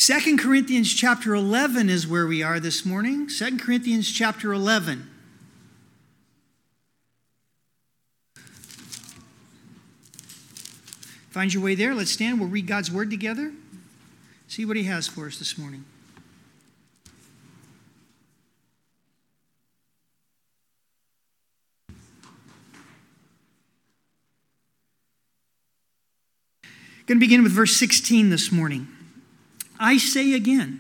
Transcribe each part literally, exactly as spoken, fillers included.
Second Corinthians chapter eleven is where we are this morning. Second Corinthians chapter eleven. Find your way there. Let's stand. We'll read God's word together. See what he has for us this morning. Going to begin with verse sixteen this morning. I say again,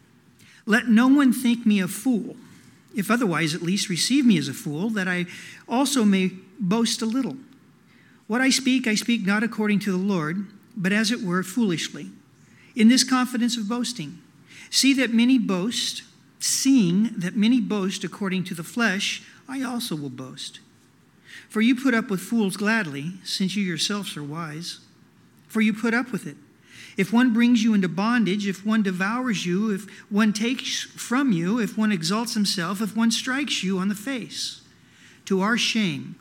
let no one think me a fool. If otherwise, at least receive me as a fool, that I also may boast a little. What I speak, I speak not according to the Lord, but as it were foolishly, in this confidence of boasting. See that many boast, seeing that many boast according to the flesh, I also will boast. For you put up with fools gladly, since you yourselves are wise. For you put up with it. If one brings you into bondage, if one devours you, if one takes from you, if one exalts himself, if one strikes you on the face, to our shame,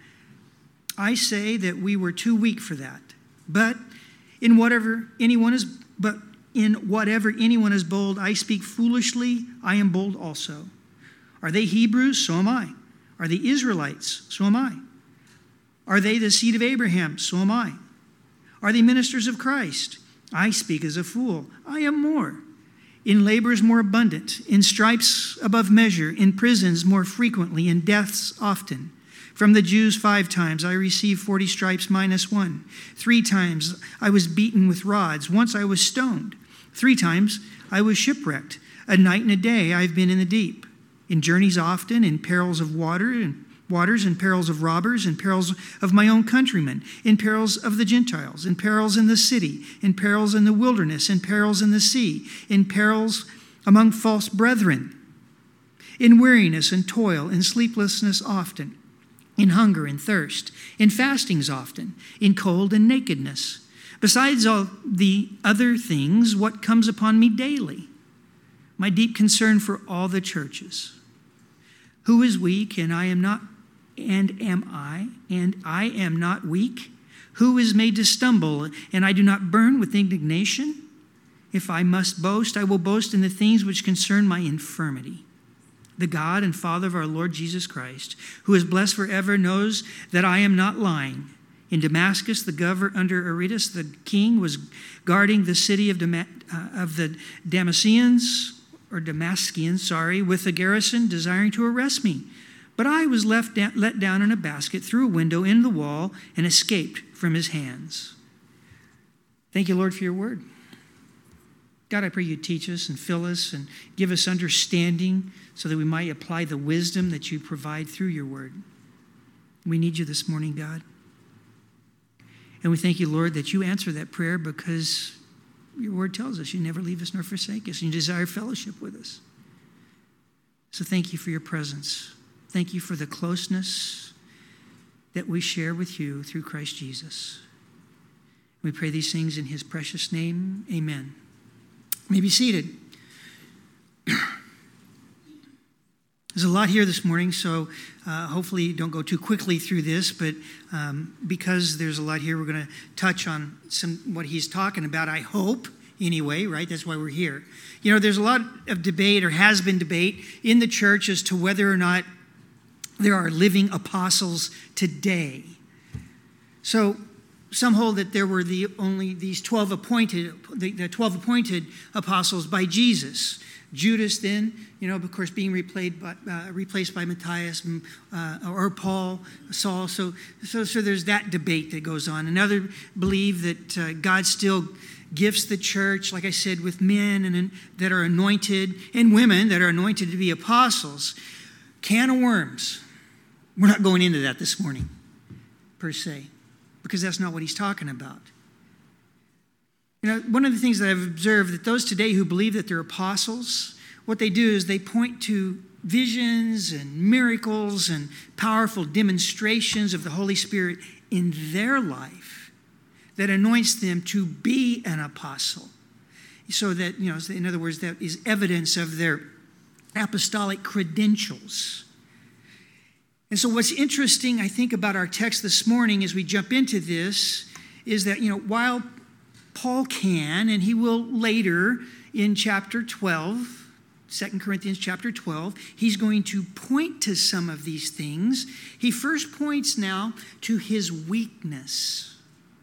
I say that we were too weak for that. But in whatever anyone is, but in whatever anyone is bold, I speak foolishly, I am bold also. Are they Hebrews? So am I. Are they Israelites? So am I. Are they the seed of Abraham? So am I. Are they ministers of Christ? I speak as a fool. I am more. In labors more abundant, in stripes above measure, in prisons more frequently, in deaths often. From the Jews five times I received forty stripes minus one. Three times I was beaten with rods. Once I was stoned. Three times I was shipwrecked. A night and a day I have been in the deep. In journeys often, in perils of water and waters, in perils of robbers, in perils of my own countrymen, in perils of the Gentiles, in perils in the city, in perils in the wilderness, in perils in the sea, in perils among false brethren, in weariness and toil, in sleeplessness often, in hunger and thirst, in fastings often, in cold and nakedness. Besides all the other things, what comes upon me daily? My deep concern for all the churches. Who is weak and I am not And am I, and I am not weak? Who is made to stumble, and I do not burn with indignation? If I must boast, I will boast in the things which concern my infirmity. The God and Father of our Lord Jesus Christ, who is blessed forever, knows that I am not lying. In Damascus, the governor under Aretas, the king, was guarding the city of, Dama- uh, of the Damascenes, or Damascenes, sorry, with a garrison desiring to arrest me. But I was left da- let down in a basket through a window in the wall and escaped from his hands. Thank you, Lord, for your word. God, I pray you teach us and fill us and give us understanding so that we might apply the wisdom that you provide through your word. We need you this morning, God. And we thank you, Lord, that you answer that prayer because your word tells us you never leave us nor forsake us, and you desire fellowship with us. So thank you for your presence. Thank you for the closeness that we share with you through Christ Jesus. We pray these things in his precious name. Amen. You may be seated. There's a lot here this morning, so uh, hopefully don't go too quickly through this, but um, because there's a lot here, we're going to touch on some what he's talking about, I hope, anyway, right? That's why we're here. You know, there's a lot of debate, or has been debate, in the church as to whether or not there are living apostles today. So some hold that there were the only these twelve appointed, the, the twelve appointed apostles by Jesus. Judas then, you know, of course, being replaced by, uh, replaced by Matthias uh, or Paul, Saul. So, so, so there's that debate that goes on. Another believe that uh, God still gifts the church, like I said, with men and, and that are anointed and women that are anointed to be apostles. Can of worms. We're not going into that this morning, per se, because that's not what he's talking about. You know, one of the things that I've observed, that those today who believe that they're apostles, what they do is they point to visions and miracles and powerful demonstrations of the Holy Spirit in their life that anoints them to be an apostle. So that, you know, in other words, that is evidence of their apostolic credentials. And so what's interesting, I think, about our text this morning as we jump into this is that, you know, while Paul can, and he will later in chapter twelve, Second Corinthians chapter twelve, he's going to point to some of these things. He first points now to his weakness,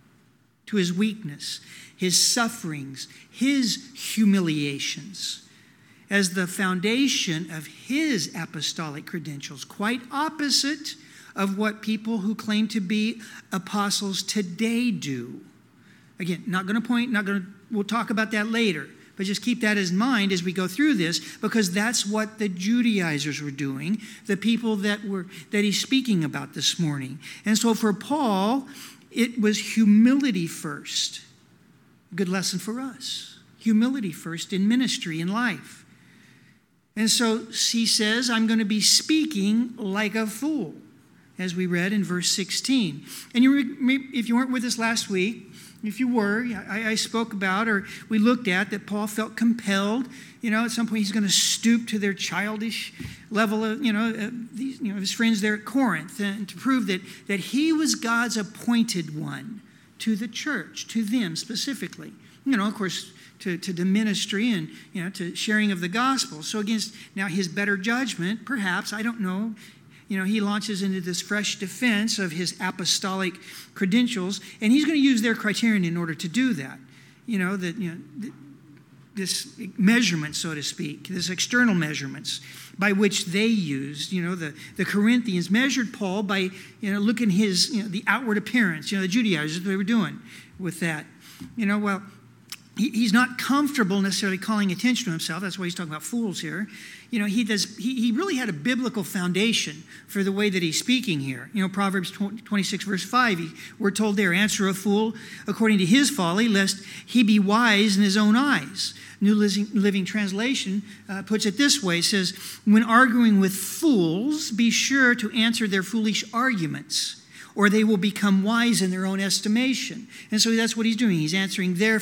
to his weakness, his sufferings, his humiliations as the foundation of his apostolic credentials, quite opposite of what people who claim to be apostles today do. Again, not going to point, not going to, we'll talk about that later, but just keep that in mind as we go through this, because that's what the Judaizers were doing, the people that were that he's speaking about this morning. And so for Paul, it was humility first. A good lesson for us. Humility first in ministry, in life. And so he says, I'm going to be speaking like a fool, as we read in verse sixteen. And you, if you weren't with us last week, if you were, I, I spoke about, or we looked at, that Paul felt compelled, you know, at some point he's going to stoop to their childish level of, you know, uh, these, you know, his friends there at Corinth, and to prove that, that he was God's appointed one to the church, to them specifically. You know, of course, to, to the ministry and, you know, to sharing of the gospel. So against, now his better judgment, perhaps, I don't know, you know, he launches into this fresh defense of his apostolic credentials, and he's going to use their criterion in order to do that. You know, that, you know, this measurement, so to speak, this external measurements by which they used. You know, the, the Corinthians measured Paul by, you know, looking his, you know, the outward appearance. You know, the Judaizers, what they were doing with that. You know, well, he, he's not comfortable necessarily calling attention to himself. That's why he's talking about fools here. You know, he does. He, he really had a biblical foundation for the way that he's speaking here. You know, Proverbs twenty-six, verse five, he, we're told there, answer a fool according to his folly, lest he be wise in his own eyes. New Living Translation uh, puts it this way. It says, when arguing with fools, be sure to answer their foolish arguments, or they will become wise in their own estimation. And so that's what he's doing. He's answering their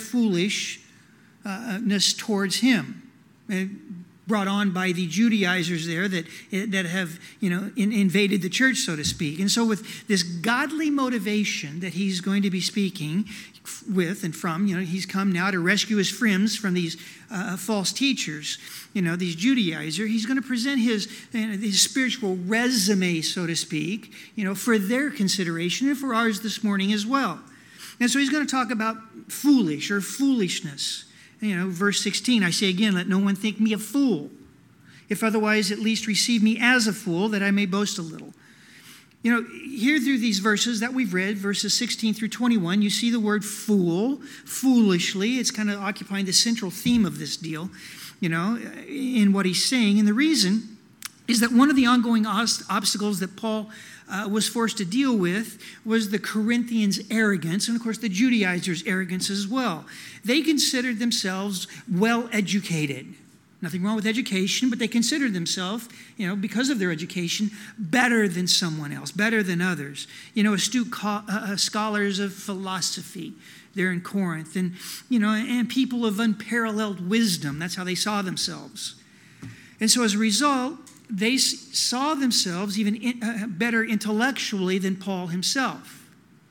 foolishness towards him, brought on by the Judaizers there that, that have, you know, in, invaded the church, so to speak. And so with this godly motivation that he's going to be speaking with and from, you know, he's come now to rescue his friends from these uh, false teachers, you know, these Judaizers. He's going to present his, you know, his spiritual resume, so to speak, you know, for their consideration and for ours this morning as well. And so he's going to talk about foolish or foolishness. You know, verse sixteen, I say again, let no one think me a fool. If otherwise, at least receive me as a fool, that I may boast a little. You know, here through these verses that we've read, verses sixteen through twenty-one, you see the word fool, foolishly. It's kind of occupying the central theme of this deal, you know, in what he's saying. And the reason is that one of the ongoing obstacles that Paul uh, was forced to deal with was the Corinthians' arrogance, and of course the Judaizers' arrogance as well. They considered themselves well-educated. Nothing wrong with education, but they considered themselves, you know, because of their education, better than someone else, better than others. You know, astute co- uh, scholars of philosophy there in Corinth, and, you know, and people of unparalleled wisdom. That's how they saw themselves. And so as a result, they saw themselves even in, uh, better intellectually than Paul himself.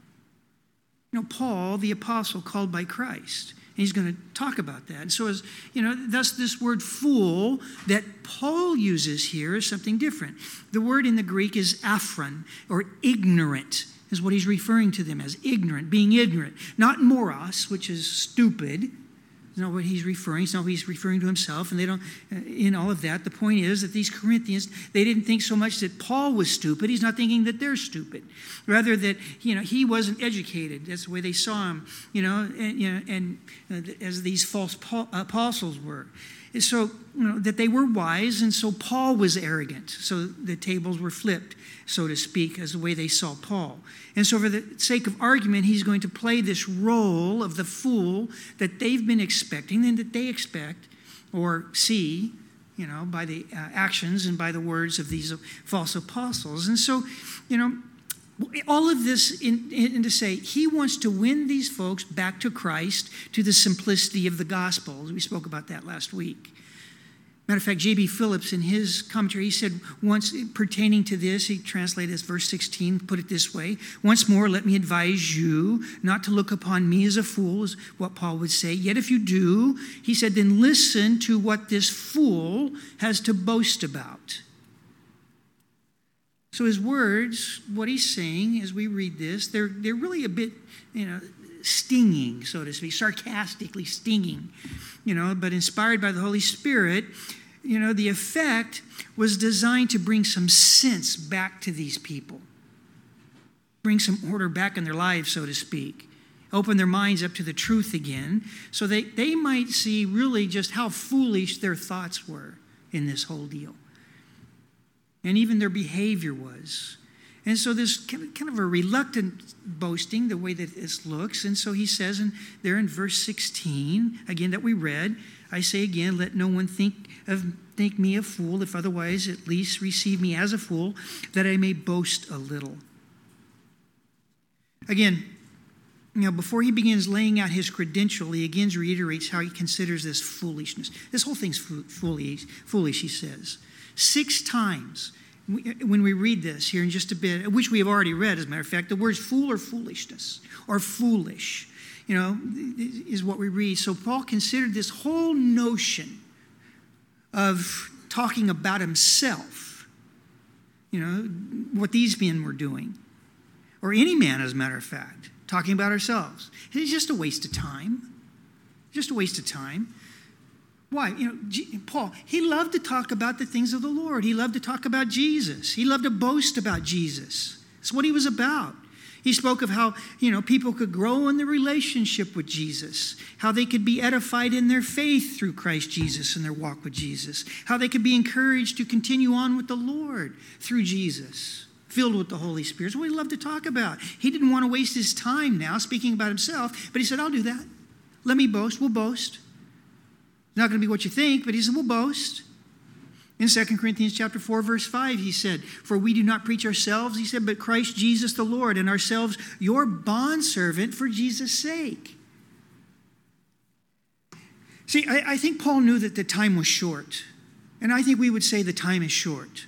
You know, Paul, the apostle called by Christ. And he's going to talk about that. And so, as you know, thus this word fool that Paul uses here is something different. The word in the Greek is aphron, or ignorant, is what he's referring to them as, ignorant, being ignorant. Not moros, which is stupid. It's not what he's referring. It's not what he's referring to himself. And they don't, in all of that, the point is that these Corinthians, they didn't think so much that Paul was stupid. He's not thinking that they're stupid. Rather that, you know, he wasn't educated. That's the way they saw him, you know, and, you know, and uh, as these false apostles were. And so, you know, that they were wise, and so Paul was arrogant. So the tables were flipped, so to speak, as the way they saw Paul. And so for the sake of argument, he's going to play this role of the fool that they've been expecting and that they expect or see, you know, by the uh, actions and by the words of these false apostles. And so, you know, all of this in, in to say he wants to win these folks back to Christ, to the simplicity of the gospel. We spoke about that last week. Matter of fact, J B Phillips, in his commentary, he said once pertaining to this, he translated as verse sixteen, put it this way: once more, let me advise you not to look upon me as a fool, is what Paul would say. Yet if you do, he said, then listen to what this fool has to boast about. So his words, what he's saying as we read this, they're, they're really a bit, you know, stinging, so to speak, sarcastically stinging, you know, but inspired by the Holy Spirit. You know, the effect was designed to bring some sense back to these people, bring some order back in their lives, so to speak, open their minds up to the truth again, so they, they might see really just how foolish their thoughts were in this whole deal, and even their behavior was. And so there's kind of a reluctant boasting, the way that this looks. And so he says in, there in verse sixteen, again, that we read, I say again, let no one think of think me a fool, if otherwise at least receive me as a fool, that I may boast a little. Again, you know, before he begins laying out his credential, he again reiterates how he considers this foolishness. This whole thing's foolish, foolish, he says. Six times. When we read this here in just a bit, which we have already read, as a matter of fact, the words fool or foolishness or foolish, you know, is what we read. So Paul considered this whole notion of talking about himself, you know, what these men were doing, or any man, as a matter of fact, talking about ourselves. It's just a waste of time. Just a waste of time. Why? You know, Paul, he loved to talk about the things of the Lord. He loved to talk about Jesus. He loved to boast about Jesus. That's what he was about. He spoke of how, you know, people could grow in their relationship with Jesus, how they could be edified in their faith through Christ Jesus and their walk with Jesus, how they could be encouraged to continue on with the Lord through Jesus, filled with the Holy Spirit. That's what he loved to talk about. He didn't want to waste his time now speaking about himself, but he said, I'll do that. Let me boast. We'll boast. It's not going to be what you think, but he said, we'll boast. In Second Corinthians chapter four, verse five, he said, for we do not preach ourselves, he said, but Christ Jesus the Lord, and ourselves your bondservant for Jesus' sake. See, I, I think Paul knew that the time was short. And I think we would say the time is short.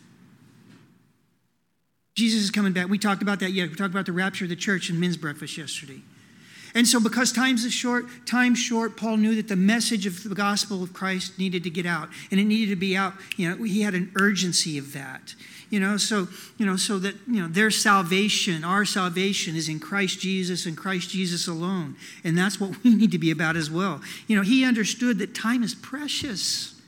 Jesus is coming back. We talked about that yet. We talked about the rapture of the church in men's breakfast yesterday. And so because time's is short, time's short, Paul knew that the message of the gospel of Christ needed to get out. And it needed to be out. You know, he had an urgency of that. You know, so, you know, so that, you know, their salvation, our salvation is in Christ Jesus and Christ Jesus alone. And that's what we need to be about as well. You know, he understood that time is precious.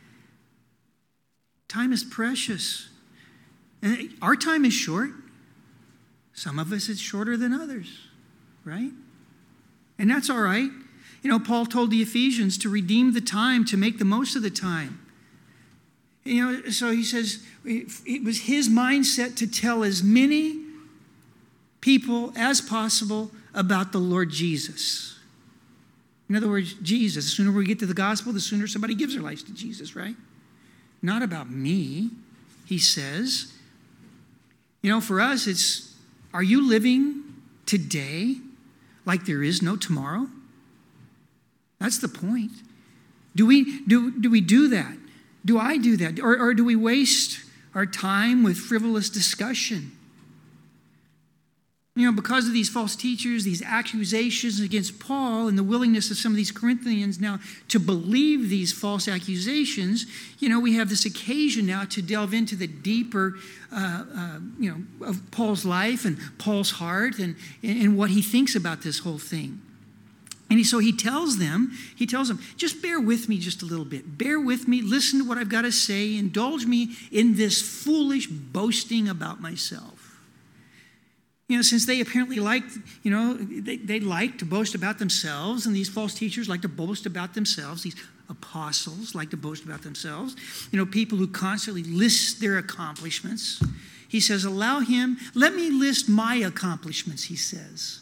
Time is precious. And our time is short. Some of us, it's shorter than others, right? And that's all right. You know, Paul told the Ephesians to redeem the time, to make the most of the time. You know, so he says it was his mindset to tell as many people as possible about the Lord Jesus. In other words, Jesus. The sooner we get to the gospel, the sooner somebody gives their lives to Jesus, right? Not about me, he says. You know, for us, it's, are you living today like there is no tomorrow? That's the point. Do we do, do we do that? Do I do that? Or, or do we waste our time with frivolous discussion? You know, because of these false teachers, these accusations against Paul, and the willingness of some of these Corinthians now to believe these false accusations, you know, we have this occasion now to delve into the deeper, uh, uh, you know, of Paul's life and Paul's heart and, and what he thinks about this whole thing. And he, so he tells them, he tells them, just bear with me just a little bit. Bear with me. Listen to what I've got to say. Indulge me in this foolish boasting about myself. You know, since they apparently liked, you know, they, they like to boast about themselves, and these false teachers like to boast about themselves. These apostles like to boast about themselves. You know, people who constantly list their accomplishments. He says, allow him, let me list my accomplishments, he says.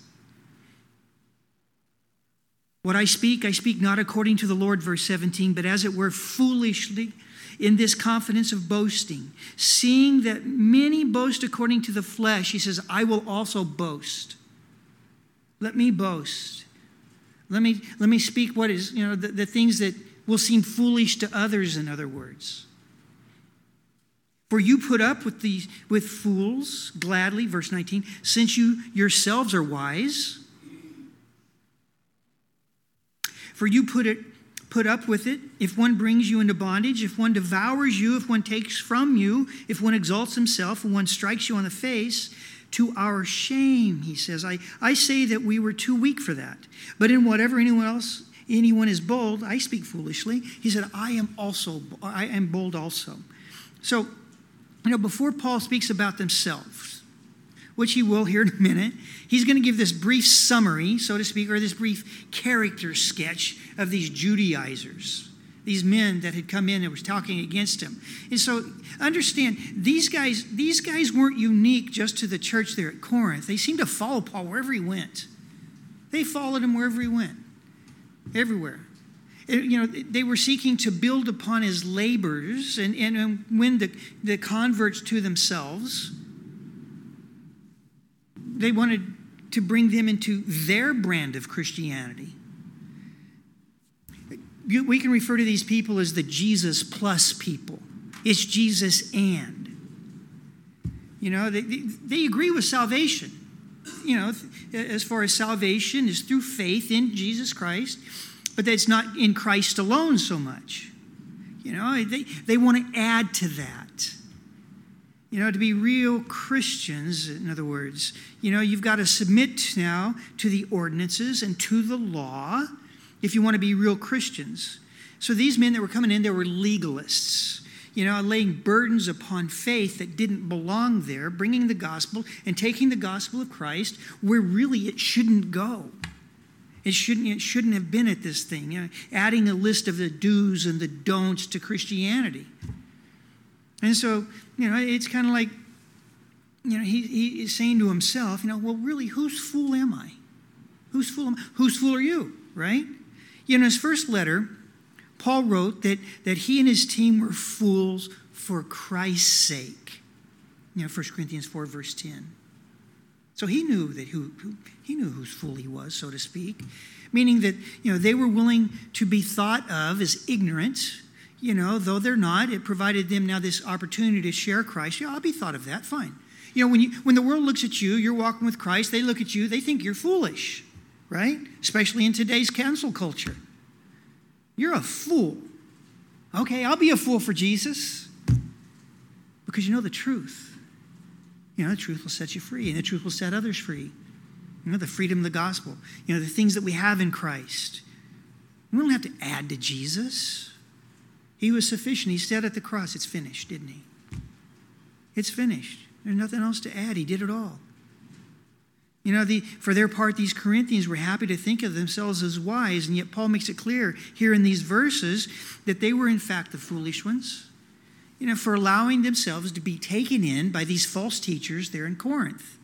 What I speak, I speak not according to the Lord, verse seventeen, but as it were foolishly, in this confidence of boasting, seeing that many boast according to the flesh, he says, I will also boast. Let me boast. Let me, let me speak what is, you know, the, the things that will seem foolish to others, in other words. For you put up with these with fools gladly, verse nineteen, since you yourselves are wise. For you put it put up with it if one brings you into bondage, if one devours you, if one takes from you, if one exalts himself, and one strikes you on the face. To our shame, he says, I, I say that we were too weak for that. But in whatever anyone else anyone is bold, I speak foolishly. He said, I am also I am bold also. So, you know, before Paul speaks about themselves, which he will here in a minute, he's going to give this brief summary, so to speak, or this brief character sketch of these Judaizers, these men that had come in and was talking against him. And so understand, these guys, these guys weren't unique just to the church there at Corinth. They seemed to follow Paul wherever he went. They followed him wherever he went, everywhere. You know, they were seeking to build upon his labors and, and win the, the converts to themselves. They wanted to bring them into their brand of Christianity. We can refer to these people as the Jesus plus people. It's Jesus and. You know, they, they agree with salvation. You know, as far as salvation is through faith in Jesus Christ, but that's not in Christ alone so much. You know, they, they want to add to that. You know, to be real Christians, in other words, you know, you've got to submit now to the ordinances and to the law if you want to be real Christians. So these men that were coming in, they were legalists, you know, laying burdens upon faith that didn't belong there, bringing the gospel and taking the gospel of Christ where really it shouldn't go. It shouldn't, it shouldn't have been at this thing, you know, adding a list of the do's and the don'ts to Christianity. And so, you know, it's kind of like, you know, he, he is saying to himself, you know, well, really, whose fool am I? Whose fool am I? Whose fool are you, right? You know, in his first letter, Paul wrote that, that he and his team were fools for Christ's sake. You know, First Corinthians four, verse ten. So he knew that who, who he knew whose fool he was, so to speak. Meaning that, you know, they were willing to be thought of as ignorant, you know, though they're not. It provided them now this opportunity to share Christ. Yeah, I'll be thought of that, fine. You know, when you when the world looks at you, you're walking with Christ, they look at you, they think you're foolish, right? Especially in today's cancel culture. You're a fool. Okay, I'll be a fool for Jesus because you know the truth. You know, the truth will set you free, and the truth will set others free. You know, the freedom of the gospel. You know, the things that we have in Christ. We don't have to add to Jesus. He was sufficient. He said at the cross, it's finished, didn't he? It's finished. There's nothing else to add. He did it all. You know, the, for their part, these Corinthians were happy to think of themselves as wise, and yet Paul makes it clear here in these verses that they were in fact the foolish ones, you know, for allowing themselves to be taken in by these false teachers there in Corinth.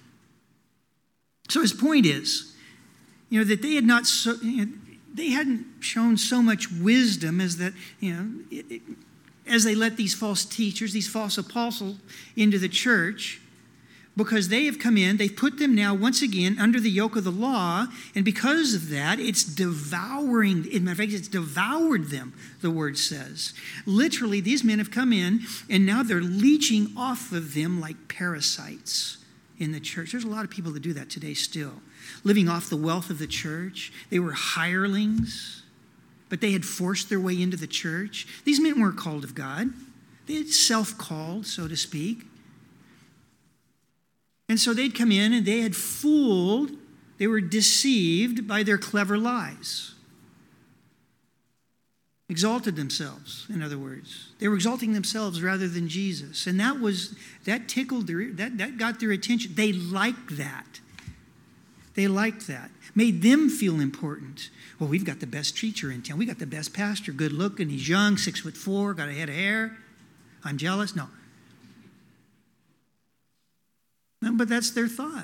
So his point is, you know, that they had not so, you know, they hadn't shown so much wisdom as that, you know, it, it, as they let these false teachers, these false apostles into the church, because they have come in, they've put them now once again under the yoke of the law, and because of that, it's devouring, in fact, it's devoured them, the word says. Literally, these men have come in, and now they're leeching off of them like parasites in the church. There's a lot of people that do that today still, living off the wealth of the church. They were hirelings, but they had forced their way into the church. These men weren't called of God. They had self-called, so to speak. And so they'd come in and they had fooled, they were deceived by their clever lies. Exalted themselves, in other words. They were exalting themselves rather than Jesus. And that was, that tickled their, that, that got their attention. They liked that. They liked that. Made them feel important. Well, we've got the best teacher in town. We got the best pastor, good looking, he's young, six foot four, got a head of hair. I'm jealous? No. No, but that's their thought.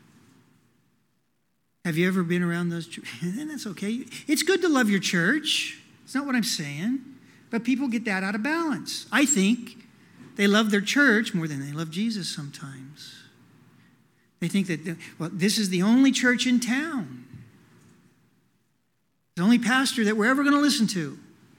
Have you ever been around those? And that's okay. It's good to love your church. It's not what I'm saying. But people get that out of balance. I think they love their church more than they love Jesus sometimes. They think that, well, this is the only church in town. The only pastor that we're ever going to listen to.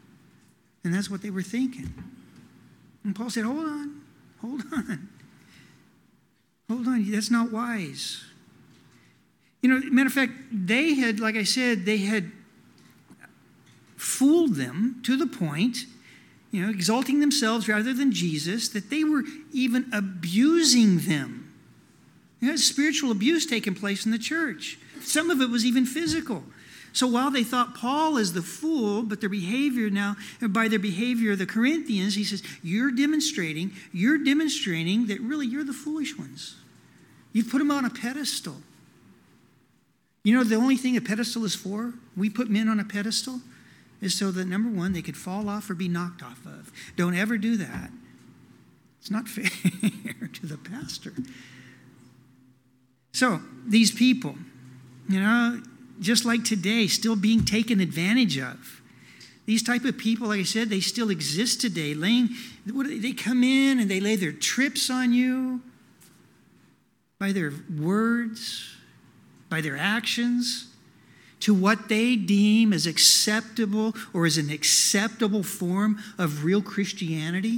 And that's what they were thinking. And Paul said, hold on, hold on. Hold on, that's not wise. You know, matter of fact, they had, like I said, they had fooled them to the point, you know, exalting themselves rather than Jesus, that they were even abusing them. You know, spiritual abuse taking place in the church. Some of it was even physical. So while they thought Paul is the fool, but their behavior now, by their behavior, the Corinthians, he says, you're demonstrating, you're demonstrating that really you're the foolish ones. You've put them on a pedestal. You know, the only thing a pedestal is for, we put men on a pedestal, is so that, number one, they could fall off or be knocked off of. Don't ever do that. It's not fair to the pastor. So, these people, you know, just like today, still being taken advantage of. These type of people, like I said, they still exist today. Laying, what, they come in and they lay their trips on you by their words, by their actions, to what they deem as acceptable or as an acceptable form of real Christianity.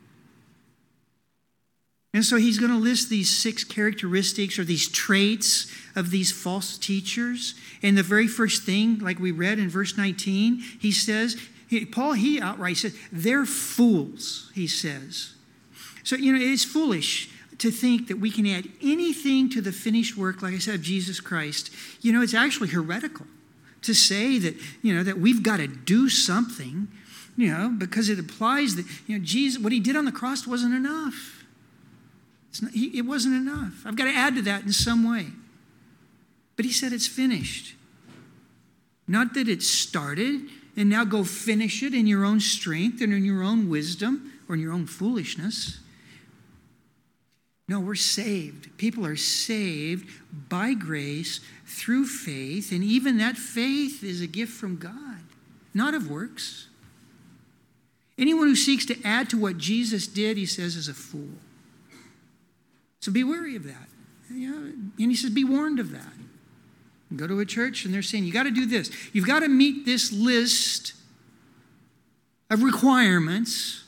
And so he's going to list these six characteristics or these traits of these false teachers. And the very first thing, like we read in verse nineteen, he says, Paul, he outright says, they're fools, he says. So, you know, it's foolish to think that we can add anything to the finished work, like I said, of Jesus Christ. You know, it's actually heretical to say that, you know, that we've got to do something, you know, because it implies that, you know, Jesus, what he did on the cross wasn't enough. It's not, he, it wasn't enough. I've got to add to that in some way. But he said it's finished. Not that it started, and now go finish it in your own strength and in your own wisdom or in your own foolishness. No, we're saved. People are saved by grace through faith, and even that faith is a gift from God, not of works. Anyone who seeks to add to what Jesus did, he says, is a fool. So be wary of that. You know, and he says, be warned of that. You go to a church and they're saying, you got to do this. You've got to meet this list of requirements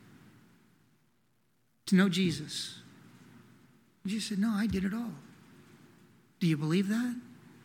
to know Jesus. Jesus said, no, I did it all. Do you believe that?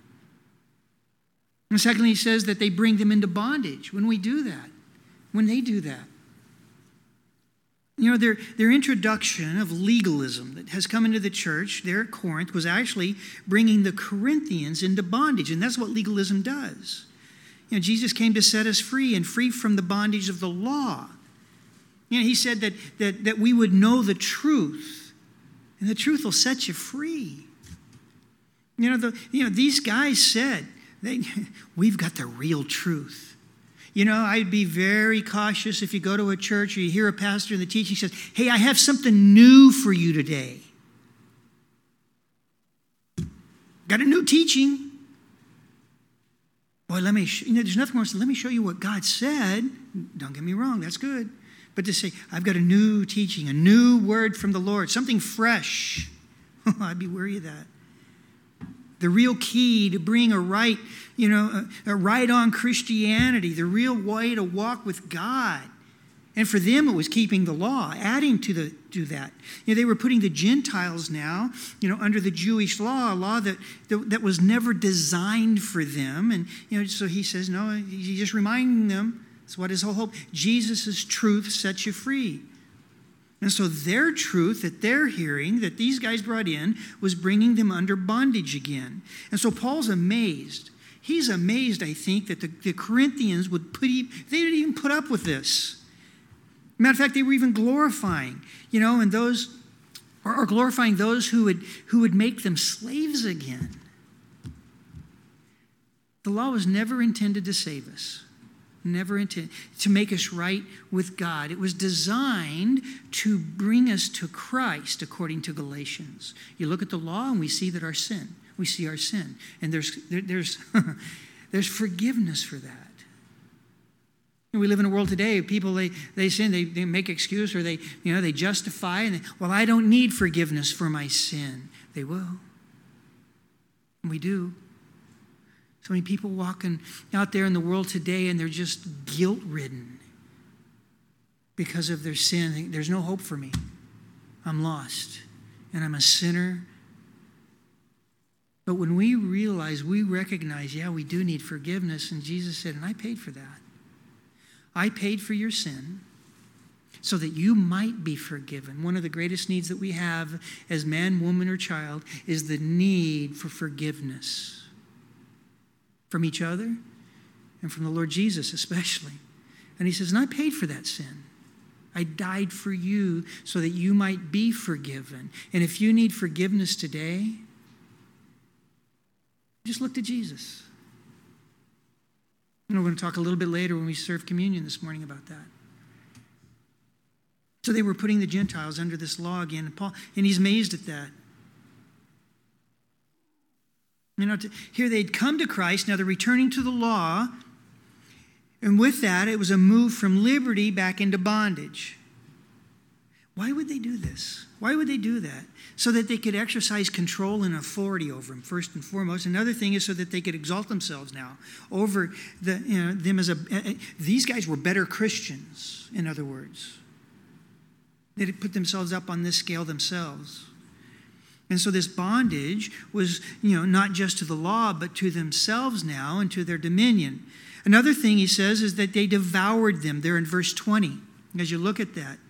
And secondly, he says that they bring them into bondage when we do that, when they do that. You know, their, their introduction of legalism that has come into the church there at Corinth was actually bringing the Corinthians into bondage, and that's what legalism does. You know, Jesus came to set us free and free from the bondage of the law. You know, he said that, that, that we would know the truth. And the truth will set you free. You know, the, you know these guys said, they, we've got the real truth. You know, I'd be very cautious if you go to a church or you hear a pastor in the teaching says, hey, I have something new for you today. Got a new teaching. Boy, let me, sh- you know, there's nothing more. Let me show you what God said. Don't get me wrong, that's good. But to say, I've got a new teaching, a new word from the Lord, something fresh. I'd be wary of that. The real key to bring a right, you know, a, a right on Christianity, the real way to walk with God. And for them, it was keeping the law, adding to the to that. You know, they were putting the Gentiles now, you know, under the Jewish law, a law that, that, that was never designed for them. And, you know, so he says, no, he's just reminding them, that's what his whole hope. Jesus' truth sets you free. And so their truth that they're hearing, that these guys brought in, was bringing them under bondage again. And so Paul's amazed. He's amazed, I think, that the, the Corinthians would put, they didn't even put up with this. Matter of fact, they were even glorifying, you know, and those, or, or glorifying those who would, who would make them slaves again. The law was never intended to save us. Never intended to make us right with God. It was designed to bring us to Christ, according to Galatians. You look at the law and we see that our sin, we see our sin. And there's there, there's there's forgiveness for that. And we live in a world today, people, they, they sin, they, they make excuse or they, you know, they justify, and they, well, I don't need forgiveness for my sin. They will. And we do. So many people walking out there in the world today and they're just guilt-ridden. because of their sin. There's no hope for me. I'm lost, and I'm a sinner. But when we realize, we recognize, yeah, we do need forgiveness, and Jesus said, and I paid for that. I paid for your sin so that you might be forgiven. One of the greatest needs that we have as man, woman, or child is the need for forgiveness from each other and from the Lord Jesus especially. And he says, and I paid for that sin. I died for you so that you might be forgiven. And if you need forgiveness today, just look to Jesus. And we're going to talk a little bit later when we serve communion this morning about that. So they were putting the Gentiles under this law again, and Paul, and he's amazed at that. You know, to, here they'd come to Christ, now they're returning to the law, and with that, it was a move from liberty back into bondage. Why would they do this? Why would they do that? So that they could exercise control and authority over him, first and foremost. Another thing is so that they could exalt themselves now over the, you know, them as a... These guys were better Christians, in other words. They had put themselves up on this scale themselves. And so this bondage was, you know, not just to the law, but to themselves now and to their dominion. Another thing he says is that they devoured them there in verse twenty. As you look at that.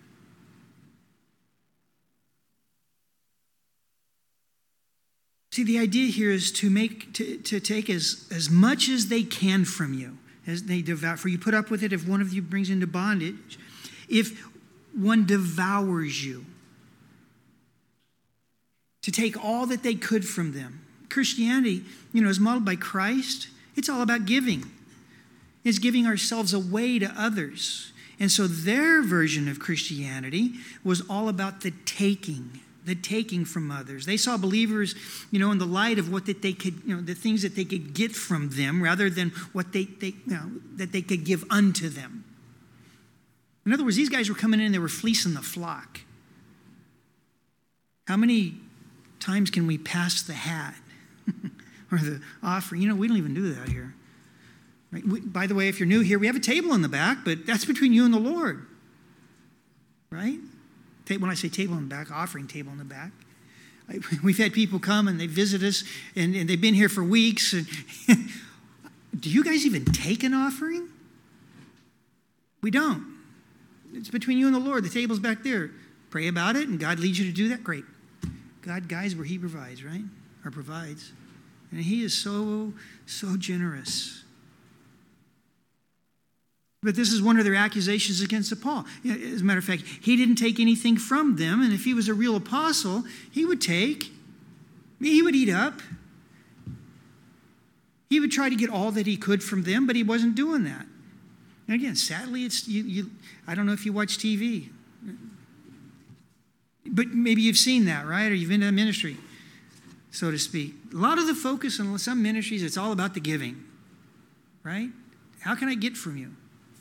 See, the idea here is to make to, to take as, as much as they can from you, as they devour. For you put up with it if one of you brings into bondage. If one devours you, to take all that they could from them. Christianity, you know, is modeled by Christ. It's all about giving. It's giving ourselves away to others. And so their version of Christianity was all about the taking, the taking from others. They saw believers, you know, in the light of what that they could, you know, the things that they could get from them rather than what they, they you know, that they could give unto them. In other words, these guys were coming in and they were fleecing the flock. How many times can we pass the hat or the offering? You know, we don't even do that here. Right? We, by the way, if you're new here, we have a table in the back, but that's between you and the Lord. Right? When I say table in the back, offering table in the back. We've had people come and they visit us and, and they've been here for weeks. And do you guys even take an offering? We don't. It's between you and the Lord. The table's back there. Pray about it, and God leads you to do that. Great. God guides where he provides, right? Or provides. And he is so, so generous. But this is one of their accusations against Paul. As a matter of fact, he didn't take anything from them, and if he was a real apostle, he would take, he would eat up. He would try to get all that he could from them, but he wasn't doing that. And again, sadly, it's you, you. I don't know if you watch T V, but maybe you've seen that, right? Or you've been to the ministry, so to speak. A lot of the focus in some ministries, it's all about the giving, right? How can I get from you?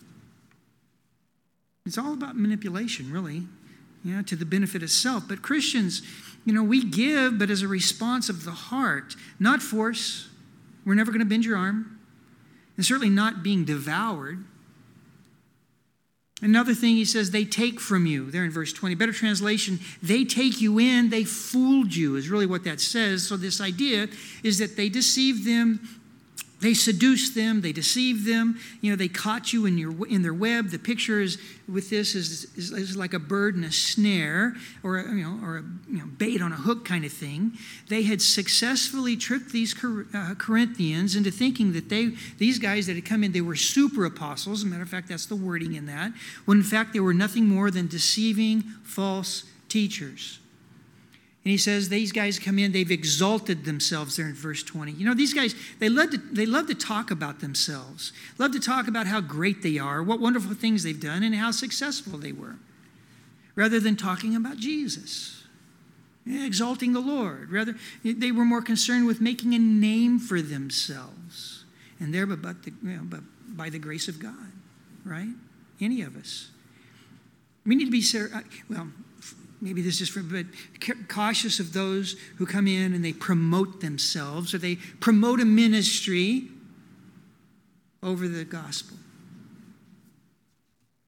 It's all about manipulation, really, you know, to the benefit of self. But Christians, you know, we give, but as a response of the heart, not force. We're never going to bend your arm, and certainly not being devoured. Another thing he says, they take from you. There in verse twenty. Better translation, they take you in, they fooled you, is really what that says. So this idea is that they deceived them, they seduced them, they deceived them. You know, they caught you in your in their web. The picture is with this is, is, is like a bird in a snare, or a, you know, or a you know, bait on a hook kind of thing. They had successfully tricked these uh, Corinthians into thinking that they these guys that had come in, they were super apostles. As a matter of fact, that's the wording in that. When in fact they were nothing more than deceiving false teachers. And he says these guys come in, they've exalted themselves there in verse twenty. You know, these guys, they love to, they love to talk about themselves, love to talk about how great they are, what wonderful things they've done, and how successful they were, rather than talking about Jesus, yeah, exalting the Lord. Rather, they were more concerned with making a name for themselves, and there, but, but, the, you know, but by the grace of God, right? Any of us. We need to be, well, maybe this is for, but cautious of those who come in and they promote themselves or they promote a ministry over the gospel.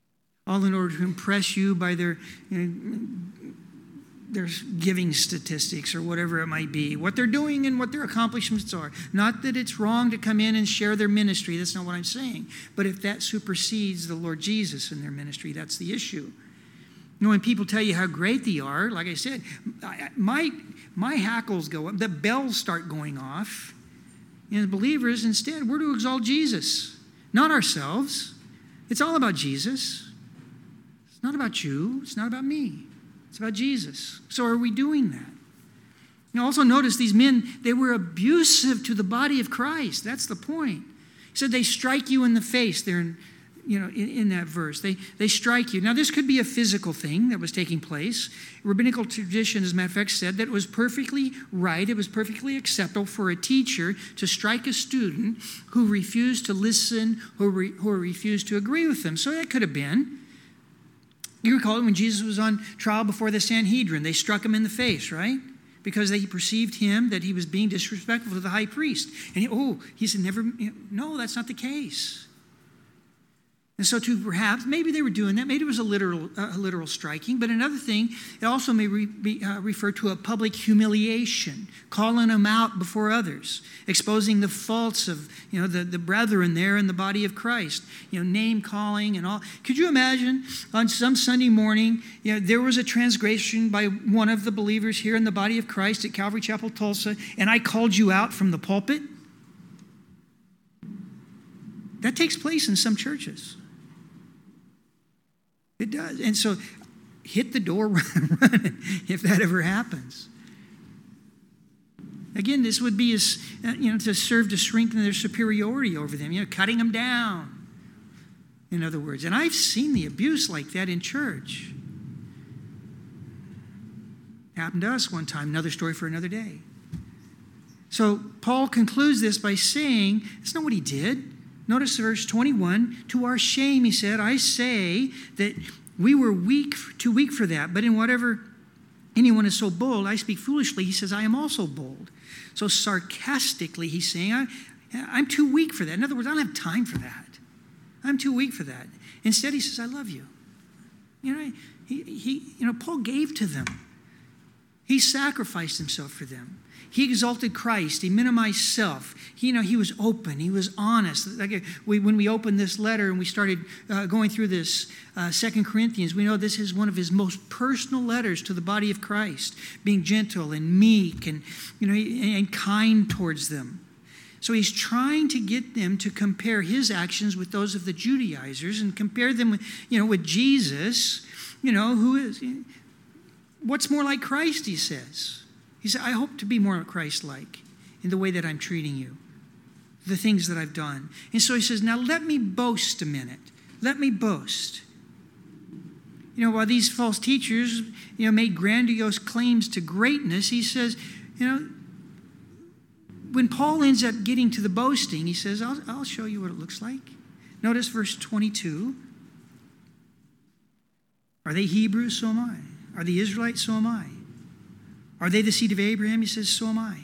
all in order to impress you by their, you know, their giving statistics or whatever it might be, what they're doing and what their accomplishments are. Not that it's wrong to come in and share their ministry. That's not what I'm saying. But if that supersedes the Lord Jesus in their ministry, that's the issue. You know, when people tell you how great they are, like I said, my, my hackles go up, the bells start going off. And as believers, instead, we're to exalt Jesus, not ourselves. It's all about Jesus. It's not about you. It's not about me. It's about Jesus. So are we doing that? You also notice these men, they were abusive to the body of Christ. That's the point. He said they strike you in the face there in, you know, in, in that verse. They, they strike you. Now, this could be a physical thing that was taking place. Rabbinical tradition, as a matter of fact, said that it was perfectly right, it was perfectly acceptable for a teacher to strike a student who refused to listen, who, re, who refused to agree with them. So that could have been. You recall when Jesus was on trial before the Sanhedrin, they struck him in the face, right? Because they perceived him that he was being disrespectful to the high priest. And he, oh, he said, never, no, that's not the case. And so too, perhaps, maybe they were doing that. Maybe it was a literal, uh, a literal striking. But another thing, it also may re, be, uh, refer to a public humiliation, calling them out before others, exposing the faults of, you know, the, the brethren there in the body of Christ, you know, name calling and all. Could you imagine on some Sunday morning, you know, there was a transgression by one of the believers here in the body of Christ at Calvary Chapel, Tulsa, and I called you out from the pulpit? That takes place in some churches. It does. And so hit the door, run, run if that ever happens. Again, this would be as, you know, to serve to strengthen their superiority over them, you know, cutting them down, in other words. And I've seen the abuse like that in church. Happened to us one time, another story for another day. So Paul concludes this by saying, it's not what he did. Notice verse twenty-one, to our shame, he said, I say that we were weak, too weak for that. But in whatever anyone is so bold, I speak foolishly. He says, I am also bold. So sarcastically, he's saying, I, I'm too weak for that. In other words, I don't have time for that. I'm too weak for that. Instead, he says, I love you. You know, he, he, you know, Paul gave to them. He sacrificed himself for them. He exalted Christ. He minimized self. He, you know, he was open. He was honest. Like we, when we opened this letter and we started uh, going through this uh, Second Corinthians, we know this is one of his most personal letters to the body of Christ, being gentle and meek and, you know, and kind towards them. So he's trying to get them to compare his actions with those of the Judaizers and compare them with, you know, with Jesus, you know, who is, what's more like Christ, he says. He said, I hope to be more Christ-like in the way that I'm treating you, the things that I've done. And so he says, now let me boast a minute. Let me boast. You know, while these false teachers, you know, made grandiose claims to greatness, he says, you know, when Paul ends up getting to the boasting, he says, I'll, I'll show you what it looks like. Notice verse twenty-two. Are they Hebrews? So am I. Are they Israelites? So am I. Are they the seed of Abraham? He says, so am I.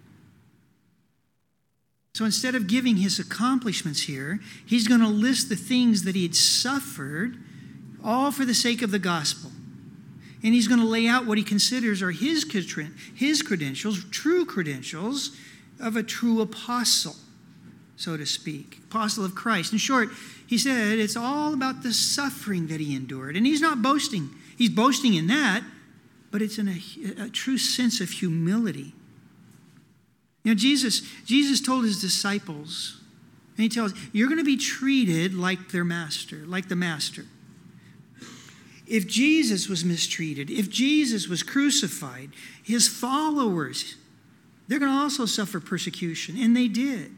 So instead of giving his accomplishments here, he's going to list the things that he had suffered, all for the sake of the gospel. And he's going to lay out what he considers are his, his credentials, true credentials of a true apostle, so to speak, apostle of Christ. In short, he said it's all about the suffering that he endured. And he's not boasting. He's boasting in that, but it's in a, a true sense of humility. You know, Jesus, Jesus told his disciples, and he tells, you're going to be treated like their master, like the master. If Jesus was mistreated, if Jesus was crucified, his followers, they're going to also suffer persecution, and they did.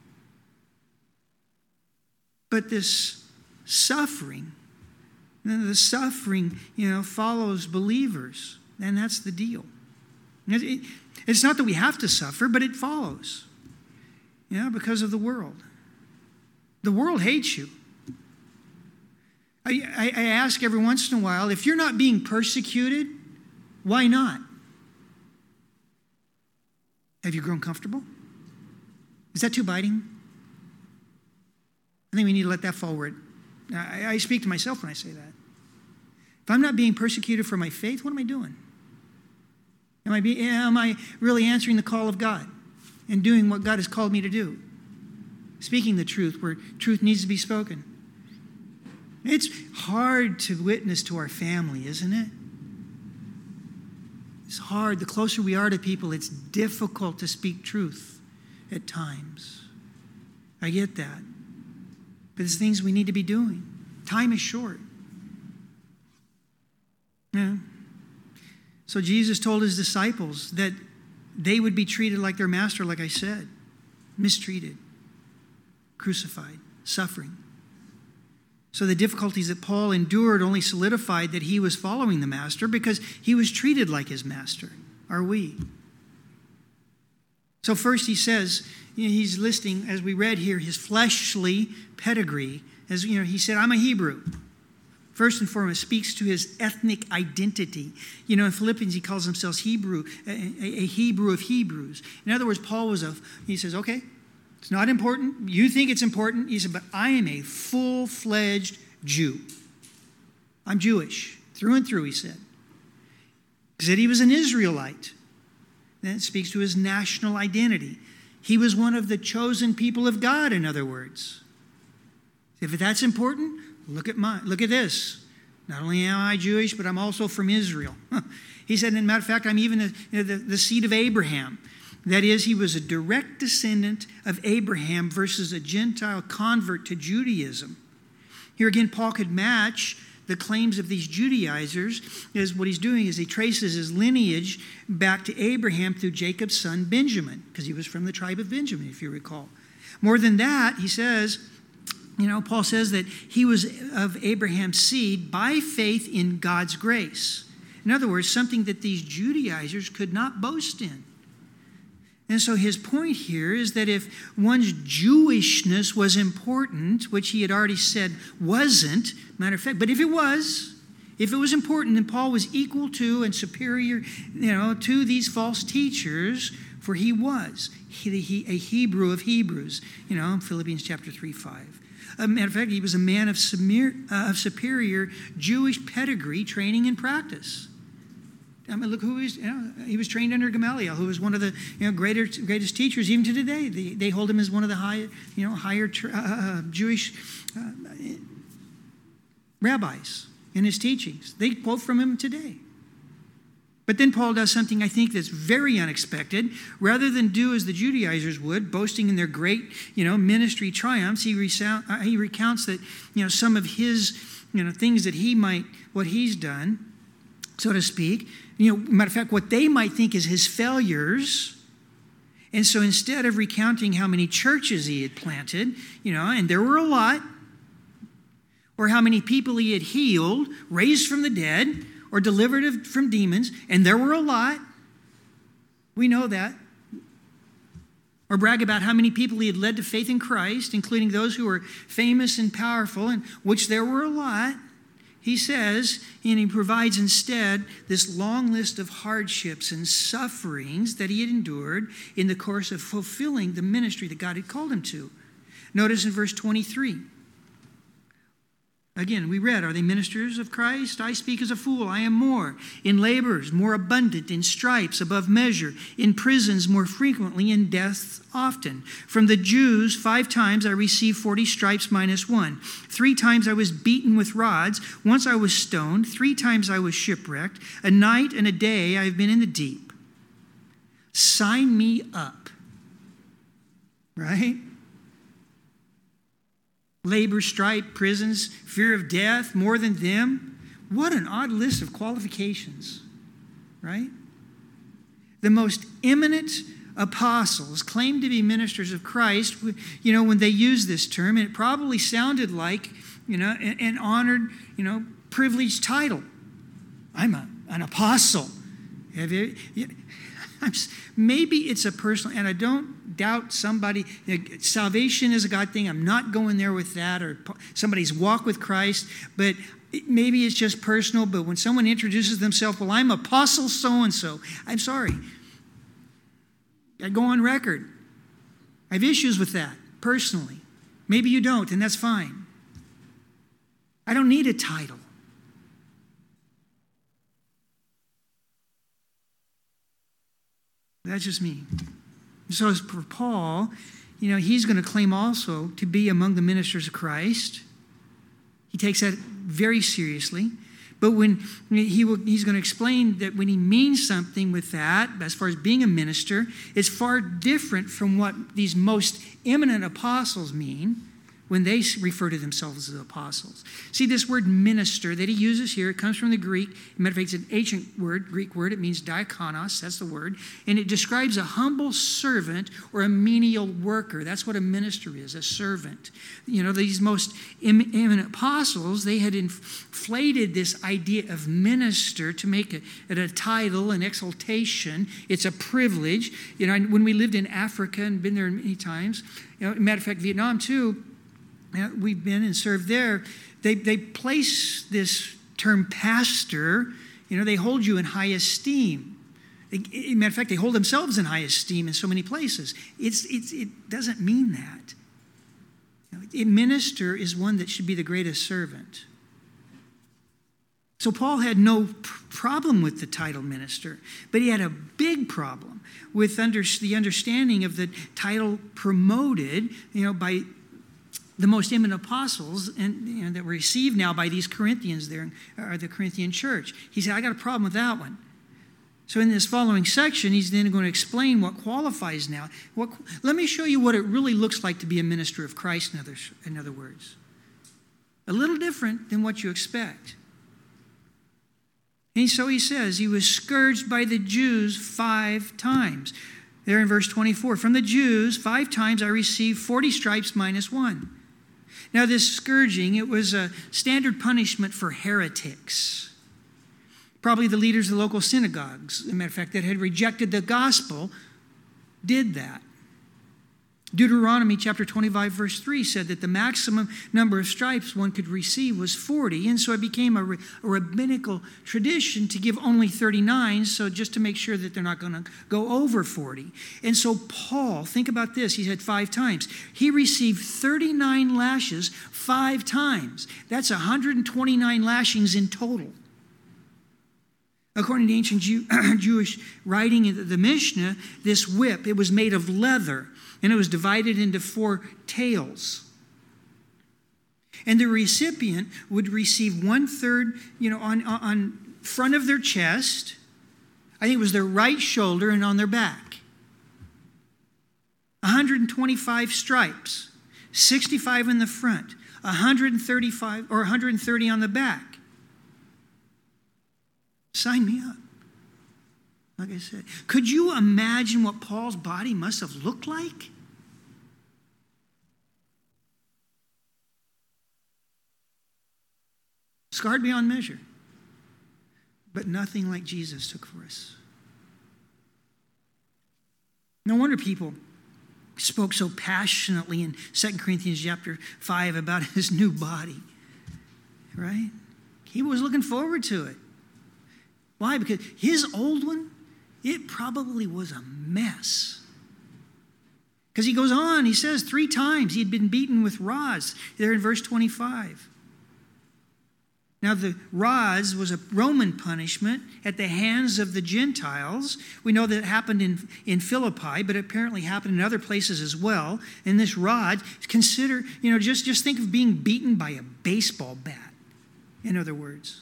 But this suffering, the suffering, you know, follows believers. And that's the deal. It's not that we have to suffer, but it follows. You know, because of the world. The world hates you. I, I, I ask every once in a while, if you're not being persecuted, why not? Have you grown comfortable? Is that too biting? I think we need to let that fall where it, I, I speak to myself when I say that. If I'm not being persecuted for my faith, what am I doing? Am I, be, am I really answering the call of God and doing what God has called me to do? Speaking the truth where truth needs to be spoken. It's hard to witness to our family, isn't it? It's hard. The closer we are to people, it's difficult to speak truth at times. I get that. But it's things we need to be doing. Time is short. Yeah. So Jesus told his disciples that they would be treated like their master, like I said. Mistreated, crucified, suffering. So the difficulties that Paul endured only solidified that he was following the master because he was treated like his master. Are we? So first he says, you know, he's listing, as we read here, his fleshly pedigree. As you know, he said, I'm a Hebrew. First and foremost, speaks to his ethnic identity. You know, in Philippians, he calls himself Hebrew, a, a Hebrew of Hebrews. In other words, Paul was a, he says, okay, it's not important. You think it's important. He said, but I am a full-fledged Jew. I'm Jewish, through and through, he said. He said he was an Israelite. Then it speaks to his national identity. He was one of the chosen people of God, in other words. If that's important, look at my, look at this. Not only am I Jewish, but I'm also from Israel. He said, as a matter of fact, I'm even the, you know, the, the seed of Abraham. That is, he was a direct descendant of Abraham versus a Gentile convert to Judaism. Here again, Paul could match the claims of these Judaizers. Is what he's doing is he traces his lineage back to Abraham through Jacob's son Benjamin, because he was from the tribe of Benjamin, if you recall. More than that, he says, you know, Paul says that he was of Abraham's seed by faith in God's grace. In other words, something that these Judaizers could not boast in. And so his point here is that if one's Jewishness was important, which he had already said wasn't, matter of fact, but if it was, if it was important, then Paul was equal to and superior, you know, to these false teachers, for he was he, he, a Hebrew of Hebrews, you know, Philippians chapter three, five. As a matter of fact, he was a man of, sumir, uh, of superior Jewish pedigree, training, and practice. I mean, look who he's, you know, he was trained under Gamaliel, who was one of the, you know, greater, greatest teachers, even to today. They, they hold him as one of the high, you know, higher uh, Jewish uh, rabbis in his teachings. They quote from him today. But then Paul does something I think that's very unexpected. Rather than do as the Judaizers would, boasting in their great, you know, ministry triumphs, he, resound, uh, he recounts that, you know, some of his, you know, things that he might, what he's done, so to speak. You know, matter of fact, what they might think is his failures. And so instead of recounting how many churches he had planted, you know, and there were a lot, or how many people he had healed, raised from the dead, or delivered from demons, and there were a lot. We know that. Or brag about how many people he had led to faith in Christ, including those who were famous and powerful, and which there were a lot. He says, and he provides instead this long list of hardships and sufferings that he had endured in the course of fulfilling the ministry that God had called him to. Notice in verse twenty-three. Again, we read, are they ministers of Christ? I speak as a fool, I am more. In labors, more abundant. In stripes, above measure. In prisons, more frequently. In deaths, often. From the Jews, five times I received forty stripes minus one. Three times I was beaten with rods. Once I was stoned. Three times I was shipwrecked. A night and a day I have been in the deep. Sign me up. Right? Labor, stripe, prisons, fear of death, more than them. What an odd list of qualifications, right? The most eminent apostles claimed to be ministers of Christ, you know, when they used this term, and it probably sounded like, you know, an, an honored, you know, privileged title. I'm a, an apostle. Have you, I'm, maybe it's a personal, and I don't doubt somebody, you know, salvation is a God thing. I'm not going there with that, or somebody's walk with Christ, but maybe it's just personal. But when someone introduces themselves, well, I'm apostle so-and-so, I'm sorry. I go on record. I have issues with that personally. Maybe you don't, and that's fine. I don't need a title. That's just me. So as for Paul, you know, he's going to claim also to be among the ministers of Christ. He takes that very seriously. But when he will, he's going to explain that when he means something with that, as far as being a minister, it's far different from what these most eminent apostles mean when they refer to themselves as apostles. See, this word minister that he uses here, it comes from the Greek. As a matter of fact, it's an ancient word, Greek word. It means diakonos, that's the word. And it describes a humble servant or a menial worker. That's what a minister is, a servant. You know, these most eminent apostles, they had inflated this idea of minister to make it a title, an exaltation. It's a privilege. You know, when we lived in Africa and been there many times, you know, as a matter of fact, Vietnam too, Uh, we've been and served there. They they place this term pastor, you know, they hold you in high esteem. They, as a matter of fact, they hold themselves in high esteem in so many places. It's, it's, it doesn't mean that. You know, a minister is one that should be the greatest servant. So Paul had no problem with the title minister, but he had a big problem with under, the understanding of the title promoted, you know, by the most eminent apostles and you know, that were received now by these Corinthians there, or the Corinthian church. He said, I got a problem with that one. So in this following section, he's then going to explain what qualifies now. What, let me show you what it really looks like to be a minister of Christ, in other, in other words. A little different than what you expect. And so he says, he was scourged by the Jews five times. There in verse twenty-four, from the Jews, five times I received forty stripes minus one. Now this scourging, it was a standard punishment for heretics. Probably the leaders of the local synagogues, as a matter of fact, that had rejected the gospel, did that. Deuteronomy chapter twenty-five verse three said that the maximum number of stripes one could receive was forty, and so it became a, a rabbinical tradition to give only thirty-nine, so just to make sure that they're not going to go over forty. And so Paul, think about this, he said five times. He received thirty-nine lashes five times. That's one hundred twenty-nine lashings in total. According to ancient Jew, Jewish writing in the Mishnah, this whip, it was made of leather, and it was divided into four tails. And the recipient would receive one-third, you know, on, on front of their chest. I think it was their right shoulder and on their back. one hundred twenty-five stripes, sixty-five in the front, one hundred thirty-five or one hundred thirty on the back. Sign me up. Like I said, could you imagine what Paul's body must have looked like? Scarred beyond measure. But nothing like Jesus took for us. No wonder people spoke so passionately in Second Corinthians chapter five about his new body. Right? He was looking forward to it. Why? Because his old one, it probably was a mess. Because he goes on, he says three times he had been beaten with rods, there in verse twenty-five. Now the rods was a Roman punishment at the hands of the Gentiles. We know that it happened in, in Philippi, but it apparently happened in other places as well. And this rod, consider, you know, just, just think of being beaten by a baseball bat, in other words.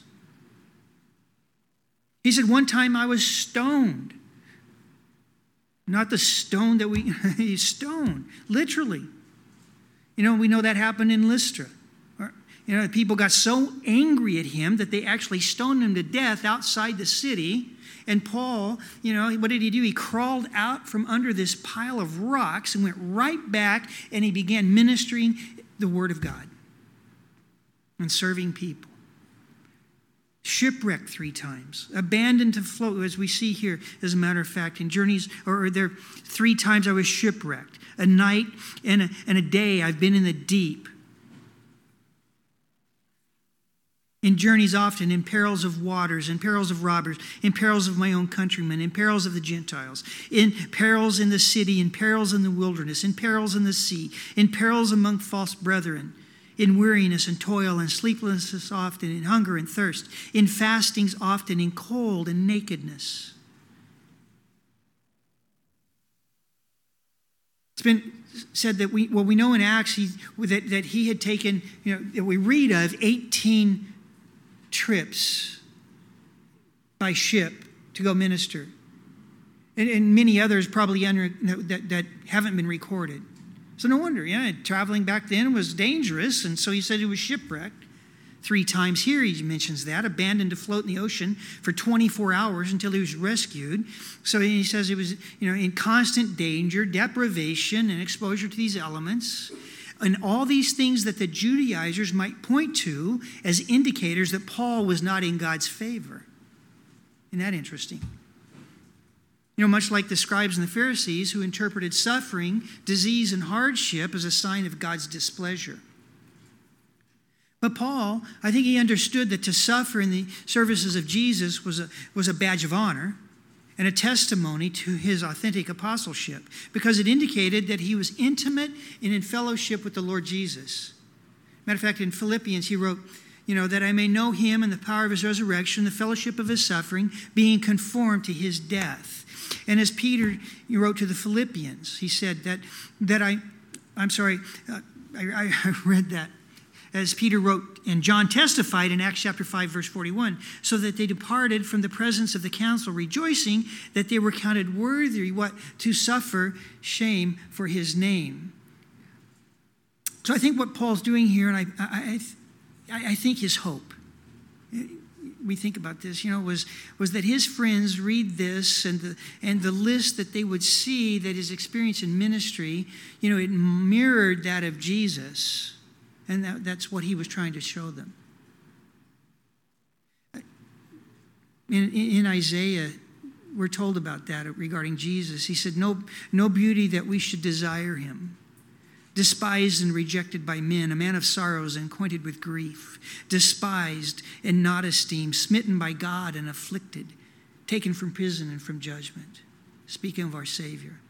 He said, one time I was stoned. Not the stone that we, he's stoned, literally. You know, we know that happened in Lystra. You know, people got so angry at him that they actually stoned him to death outside the city. And Paul, you know, what did he do? He crawled out from under this pile of rocks and went right back, and he began ministering the word of God and serving people. Shipwrecked three times, abandoned to float, as we see here, as a matter of fact, in journeys, or there three times I was shipwrecked. A night and a, and a day I've been in the deep. In journeys often, in perils of waters, in perils of robbers, in perils of my own countrymen, in perils of the Gentiles, in perils in the city, in perils in the wilderness, in perils in the sea, in perils among false brethren, in weariness and toil and sleeplessness often, in hunger and thirst, in fastings often, in cold and nakedness. It's been said that we, well, we know in Acts he, that, that he had taken, you know, that we read of eighteen trips by ship to go minister. And, and many others probably under, that, that haven't been recorded. So no wonder, yeah, traveling back then was dangerous, and so he said he was shipwrecked. Three times here he mentions that, abandoned to float in the ocean for twenty-four hours until he was rescued. So he says he was, you know, in constant danger, deprivation, and exposure to these elements. And all these things that the Judaizers might point to as indicators that Paul was not in God's favor. Isn't that interesting? You know, much like the scribes and the Pharisees who interpreted suffering, disease, and hardship as a sign of God's displeasure. But Paul, I think he understood that to suffer in the services of Jesus was a, was a badge of honor and a testimony to his authentic apostleship, because it indicated that he was intimate and in fellowship with the Lord Jesus. Matter of fact, in Philippians, he wrote, you know, that I may know him and the power of his resurrection, the fellowship of his suffering, being conformed to his death. And as Peter he wrote to the Philippians, he said that, that I, I'm sorry, uh, I, I read that. As Peter wrote, and John testified in Acts chapter five, verse forty-one, so that they departed from the presence of the council, rejoicing that they were counted worthy, what, to suffer shame for his name. So I think what Paul's doing here, and I, I, I, I think his hope, we think about this, you know, was, was that his friends read this and the, and the list that they would see that his experience in ministry, you know, it mirrored that of Jesus. And that, that's what he was trying to show them. In, in Isaiah, we're told about that regarding Jesus. He said, no, no beauty that we should desire him. Despised and rejected by men, a man of sorrows and acquainted with grief. Despised and not esteemed, smitten by God and afflicted. Taken from prison and from judgment. Speaking of our Savior.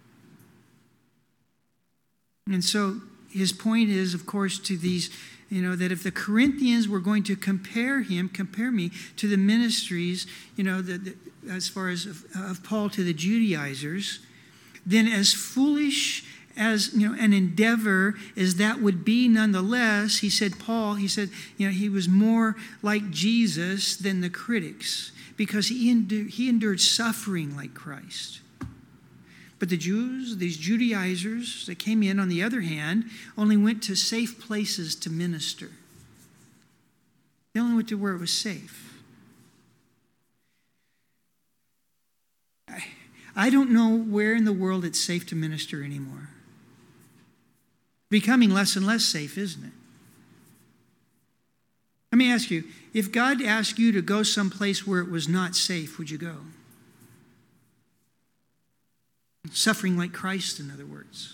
And so his point is, of course, to these, you know, that if the Corinthians were going to compare him, compare me to the ministries, you know, the, the, as far as of, of Paul to the Judaizers, then as foolish as, you know, an endeavor as that would be nonetheless, he said, Paul, he said, you know, he was more like Jesus than the critics because he endured, he endured suffering like Christ. But the Jews, these Judaizers that came in, on the other hand, only went to safe places to minister. They only went to where it was safe. I, I don't know where in the world it's safe to minister anymore. Becoming less and less safe, isn't it? Let me ask you, if God asked you to go someplace where it was not safe, would you go? Suffering like Christ, in other words.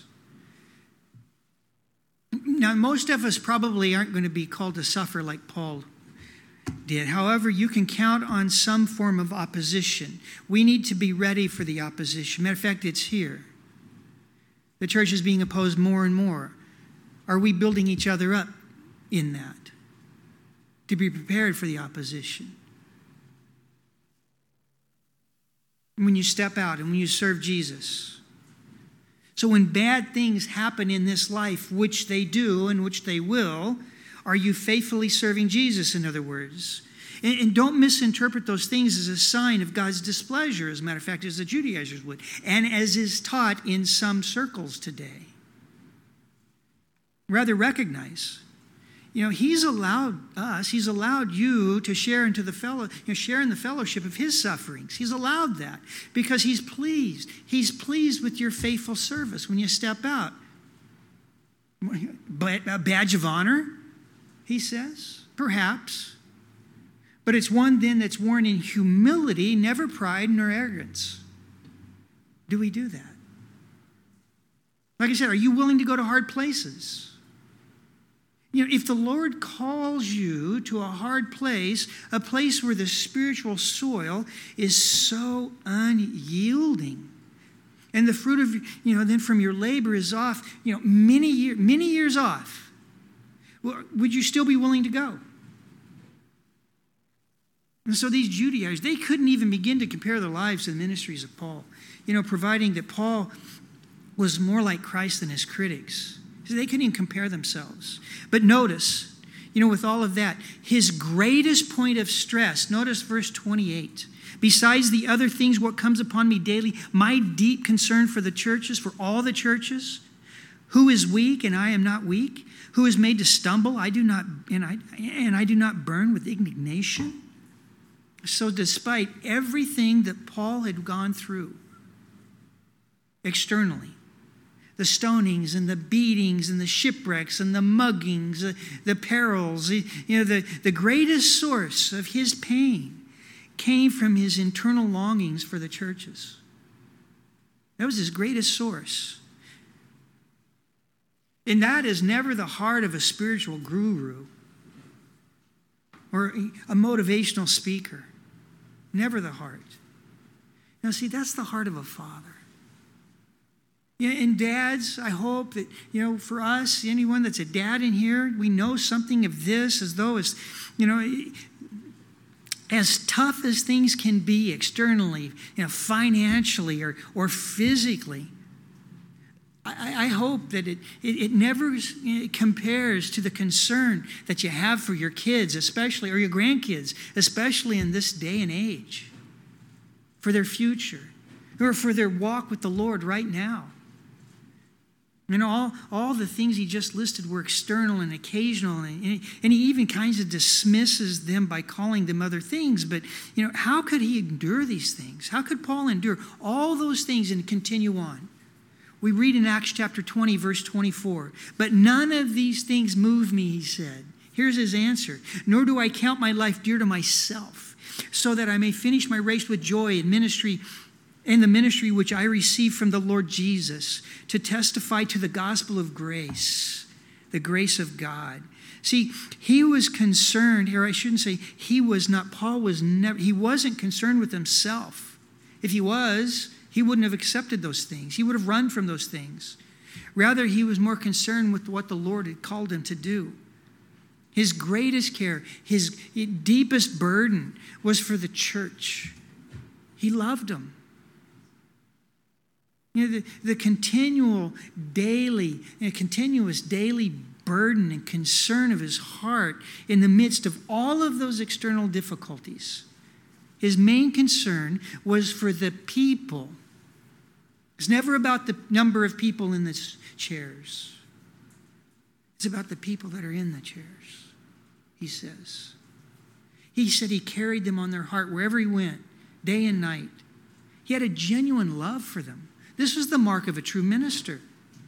Now, most of us probably aren't going to be called to suffer like Paul did. However, you can count on some form of opposition. We need to be ready for the opposition. Matter of fact, it's here. The church is being opposed more and more. Are we building each other up in that? To be prepared for the opposition. When you step out and when you serve Jesus. So when bad things happen in this life, which they do and which they will, are you faithfully serving Jesus, in other words? And, and don't misinterpret those things as a sign of God's displeasure, as a matter of fact, as the Judaizers would, and as is taught in some circles today. Rather recognize, you know, he's allowed us, he's allowed you to share into the fellow, you know, share in the fellowship of his sufferings. He's allowed that because he's pleased. He's pleased with your faithful service when you step out. A badge of honor, he says, perhaps. But it's one then that's worn in humility, never pride nor arrogance. Do we do that? Like I said, are you willing to go to hard places? You know, if the Lord calls you to a hard place, a place where the spiritual soil is so unyielding, and the fruit of, you know, then from your labor is off, you know, many years, many years off. would you still be willing to go? And so these Judaizers, they couldn't even begin to compare their lives to the ministries of Paul. You know, providing that Paul was more like Christ than his critics. So they couldn't even compare themselves. But notice, you know, with all of that, his greatest point of stress, notice verse twenty-eight. Besides the other things, what comes upon me daily, my deep concern for the churches, for all the churches, who is weak and I am not weak, who is made to stumble, I do not, and I, and I do not burn with indignation. So despite everything that Paul had gone through externally, the stonings and the beatings and the shipwrecks and the muggings, the, the perils, you know, the, the greatest source of his pain came from his internal longings for the churches. That was his greatest source. And that is never the heart of a spiritual guru or a motivational speaker. Never the heart. Now, see, that's the heart of a father. Yeah, and dads, I hope that, you know, for us, anyone that's a dad in here, we know something of this as though it's, you know, as tough as things can be externally, you know, financially or, or physically, I, I hope that it, it, it never it compares to the concern that you have for your kids, especially, or your grandkids, especially in this day and age, for their future, or for their walk with the Lord right now. You know, all, all the things he just listed were external and occasional, and, and he even kind of dismisses them by calling them other things. But, you know, how could he endure these things? How could Paul endure all those things and continue on? We read in Acts chapter twenty, verse twenty-four, but none of these things move me, he said. Here's his answer. Nor do I count my life dear to myself, so that I may finish my race with joy in ministry, in the ministry which I received from the Lord Jesus, to testify to the gospel of grace, the grace of God. See, he was concerned, or I shouldn't say he was not, Paul was never, he wasn't concerned with himself. If he was, he wouldn't have accepted those things. He would have run from those things. Rather, he was more concerned with what the Lord had called him to do. His greatest care, his deepest burden was for the church. He loved them. You know, the, the continual daily, you know, continuous daily burden and concern of his heart in the midst of all of those external difficulties. His main concern was for the people. It's never about the number of people in the chairs. It's about the people that are in the chairs, he says. He said he carried them on their heart wherever he went, day and night. He had a genuine love for them. This was the mark of a true minister.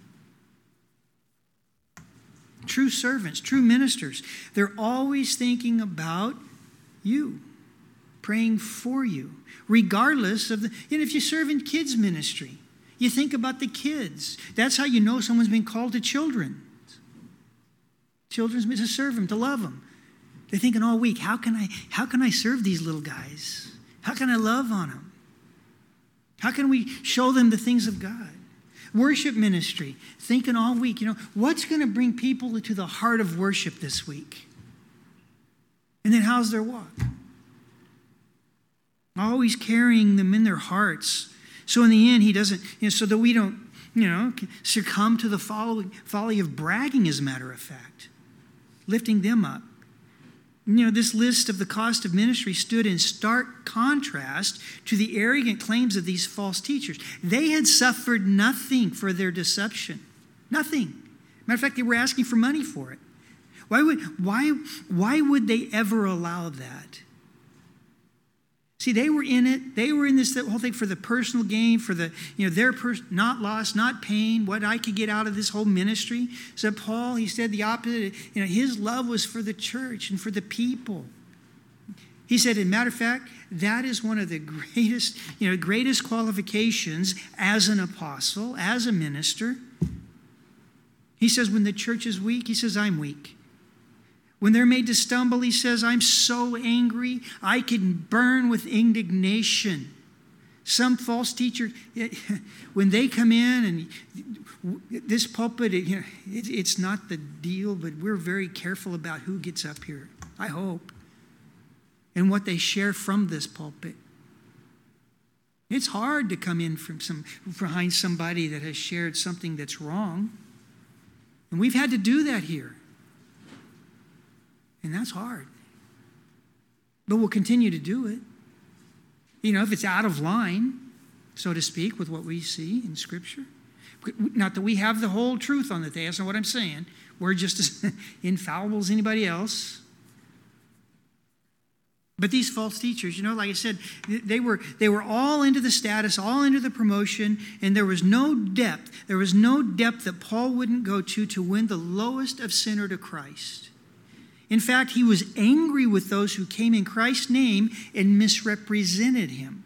True servants, true ministers. They're always thinking about you, praying for you, regardless of the, you know, if you serve in kids ministry, you think about the kids. That's how you know someone's been called to children. Children's been to serve them, to love them. They're thinking all week, how can I, how can I serve these little guys? How can I love on them? How can we show them the things of God? Worship ministry, thinking all week, you know, what's going to bring people to the heart of worship this week? And then how's their walk? Always carrying them in their hearts. So in the end, he doesn't, you know, so that we don't, you know, succumb to the folly, folly of bragging, as a matter of fact. Lifting them up. You know, this list of the cost of ministry stood in stark contrast to the arrogant claims of these false teachers. They had suffered nothing for their deception. Nothing. Matter of fact, they were asking for money for it. Why would, why, why would they ever allow that? See, they were in it. They were in this whole thing for the personal gain, for the, you know, their pers- not loss, not pain, what I could get out of this whole ministry. So Paul, he said the opposite. You know, his love was for the church and for the people. He said, as a matter of fact, that is one of the greatest, you know, greatest qualifications as an apostle, as a minister. He says, when the church is weak, he says, I'm weak. When they're made to stumble, he says, I'm so angry, I can burn with indignation. Some false teacher, when they come in and this pulpit, it, you know, it, it's not the deal, but we're very careful about who gets up here, I hope, and what they share from this pulpit. It's hard to come in from some behind somebody that has shared something that's wrong. And we've had to do that here. And that's hard. But we'll continue to do it. You know, if it's out of line, so to speak, with what we see in Scripture. Not that we have the whole truth on the day. That's not what I'm saying. We're just as infallible as anybody else. But these false teachers, you know, like I said, they were they were all into the status, all into the promotion, and there was no depth. There was no depth that Paul wouldn't go to to win the lowest of sinner to Christ. In fact, he was angry with those who came in Christ's name and misrepresented him.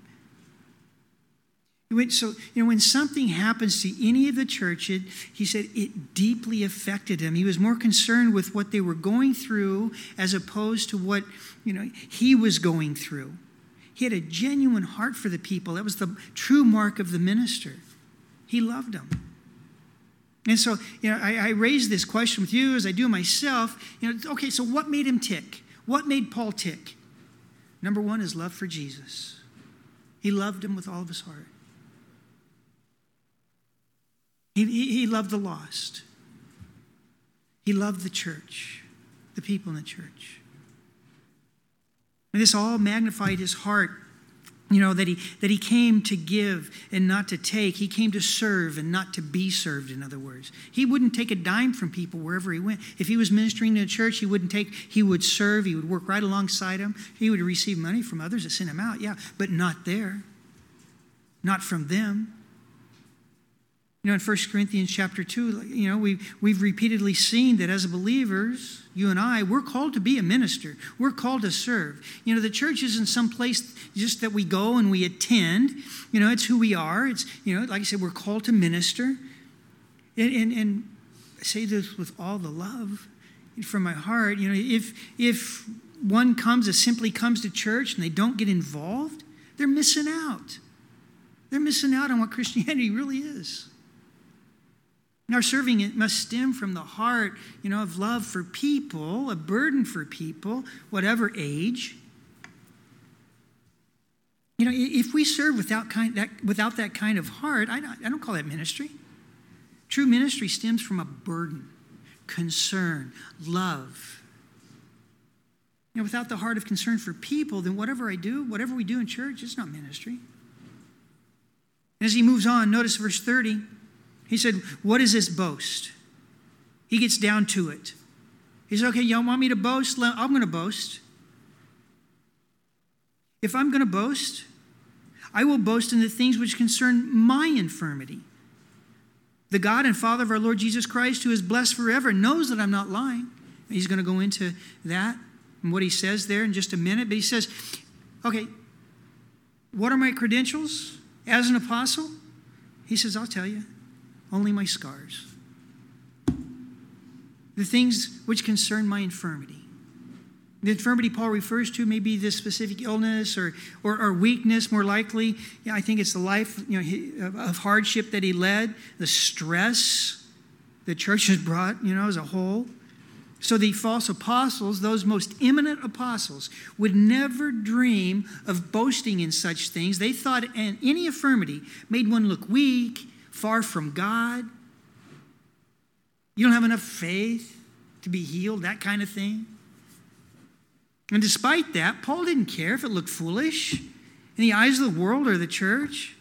So, you know, when something happens to any of the church, it, he said it deeply affected him. He was more concerned with what they were going through as opposed to what, you know, he was going through. He had a genuine heart for the people. That was the true mark of the minister. He loved them. And so, you know, I, I raise this question with you as I do myself. You know, okay, so what made him tick? What made Paul tick? Number one is love for Jesus. He loved him with all of his heart. He, he, he loved the lost. He loved the church, the people in the church. And this all magnified his heart, you know, that he, that he came to give and not to take. He came to serve and not to be served, in other words. He wouldn't take a dime from people wherever he went. If he was ministering in a church, he wouldn't take, he would serve, he would work right alongside them. He would receive money from others that sent him out, yeah, but not there. Not from them. You know, in First Corinthians chapter two, you know, we've, we've repeatedly seen that as believers, you and I, we're called to be a minister. We're called to serve. You know, the church isn't some place just that we go and we attend. You know, it's who we are. It's, you know, like I said, we're called to minister. And, and, and I say this with all the love from my heart. You know, if, if one comes that simply comes to church and they don't get involved, they're missing out. They're missing out on what Christianity really is. And our serving, it must stem from the heart, you know, of love for people, a burden for people, whatever age. You know, if we serve without kind that without that kind of heart, I don't, I don't call that ministry. True ministry stems from a burden, concern, love. You know, without the heart of concern for people, then whatever I do, whatever we do in church, it's not ministry. And as he moves on, notice verse thirty. He said, what is this boast? He gets down to it. He said, okay, y'all want me to boast? I'm going to boast. If I'm going to boast, I will boast in the things which concern my infirmity. The God and Father of our Lord Jesus Christ, who is blessed forever, knows that I'm not lying. He's going to go into that and what he says there in just a minute. But he says, okay, what are my credentials as an apostle? He says, I'll tell you. Only my scars. The things which concern my infirmity. The infirmity Paul refers to may be this specific illness or, or, or weakness, more likely. Yeah, I think it's the life you know, of hardship that he led, the stress the church has brought, you know, as a whole. So the false apostles, those most eminent apostles, would never dream of boasting in such things. They thought any infirmity made one look weak, far from God. You don't have enough faith to be healed, that kind of thing. And despite that, Paul didn't care if it looked foolish in the eyes of the world or the church.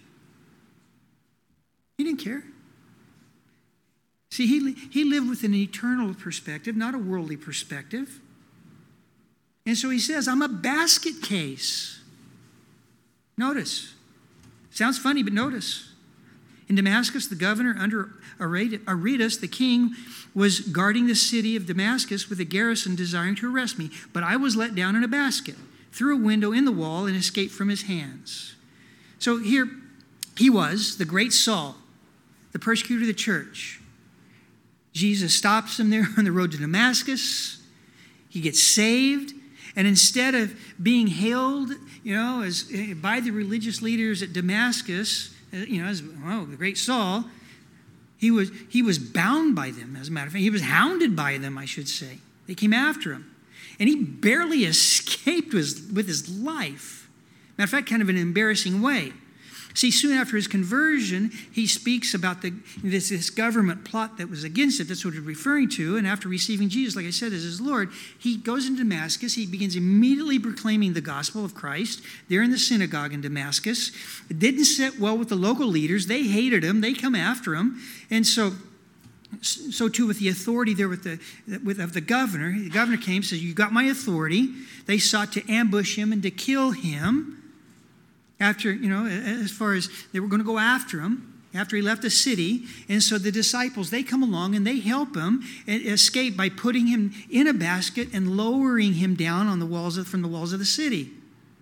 He didn't care. See, he, he lived with an eternal perspective, not a worldly perspective. And so he says, I'm a basket case. Notice. Sounds funny, but notice. In Damascus, the governor under Aretas, the king, was guarding the city of Damascus with a garrison desiring to arrest me. But I was let down in a basket, through a window in the wall, and escaped from his hands. So here he was, the great Saul, the persecutor of the church. Jesus stops him there on the road to Damascus. He gets saved. And instead of being hailed, you know, as by the religious leaders at Damascus, you know, as, oh, the great Saul, he was, he was bound by them, as a matter of fact. He was hounded by them, I should say. They came after him. And he barely escaped with, with his life. Matter of fact, kind of an embarrassing way. See, soon after his conversion, he speaks about the, this, this government plot that was against it. That's what he's referring to. And after receiving Jesus, like I said, as his Lord, he goes into Damascus. He begins immediately proclaiming the gospel of Christ there in the synagogue in Damascus. It didn't sit well with the local leaders. They hated him. They come after him. And so, so too with the authority there with the, with, of the governor. The governor came and said, you got my authority. They sought to ambush him and to kill him. After, you know, as far as they were going to go after him, after he left the city. And so the disciples, they come along and they help him escape by putting him in a basket and lowering him down on the walls of, from the walls of the city.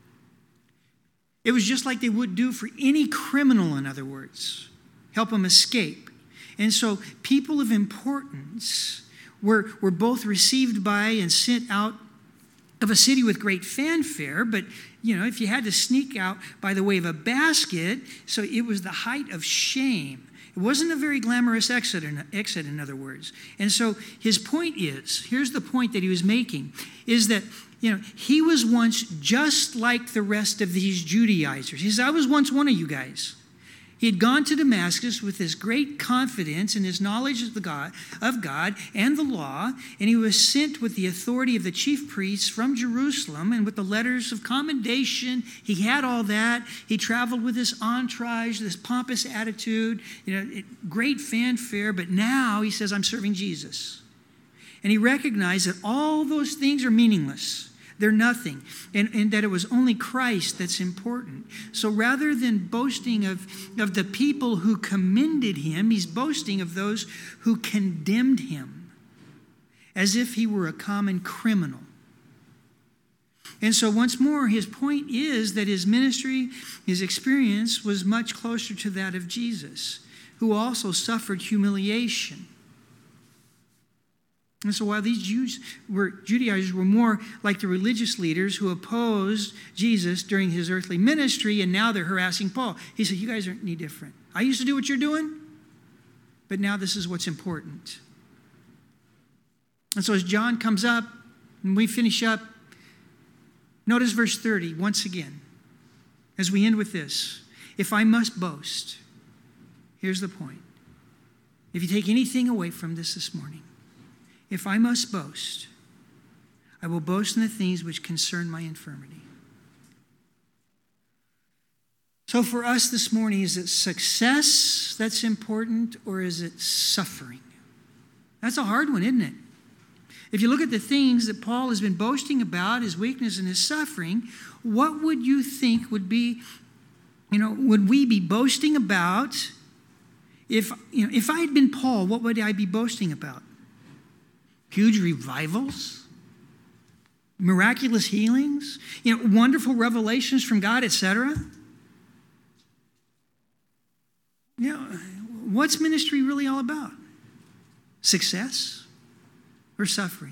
It was just like they would do for any criminal, in other words. Help him escape. And so people of importance were, were both received by and sent out of a city with great fanfare, but, you know, if you had to sneak out by the way of a basket, so it was the height of shame. It wasn't a very glamorous exit, in, exit, in other words. And so his point is, here's the point that he was making, is that, you know, he was once just like the rest of these Judaizers. He says, I was once one of you guys. He had gone to Damascus with his great confidence in his knowledge of, the God, of God and the law, and he was sent with the authority of the chief priests from Jerusalem and with the letters of commendation. He had all that. He traveled with his entourage, this pompous attitude, you know, great fanfare, but now he says, I'm serving Jesus. And he recognized that all those things are meaningless. They're nothing, and, and that it was only Christ that's important. So rather than boasting of, of the people who commended him, he's boasting of those who condemned him, as if he were a common criminal. And so once more, his point is that his ministry, his experience was much closer to that of Jesus, who also suffered humiliation. And so while these Jews were Judaizers were more like the religious leaders who opposed Jesus during his earthly ministry, and now they're harassing Paul. He said, you guys aren't any different. I used to do what you're doing, but now this is what's important. And so as John comes up and we finish up, notice verse thirty once again, as we end with this. If I must boast, here's the point. If you take anything away from this this morning, if I must boast, I will boast in the things which concern my infirmity. So for us this morning, is it success that's important, or is it suffering? That's a hard one, isn't it? If you look at the things that Paul has been boasting about, his weakness and his suffering, what would you think would be, you know, would we be boasting about? If, you know, if I had been Paul, what would I be boasting about? Huge revivals, miraculous healings, you know, wonderful revelations from God, et cetera. You know, what's ministry really all about? Success or suffering?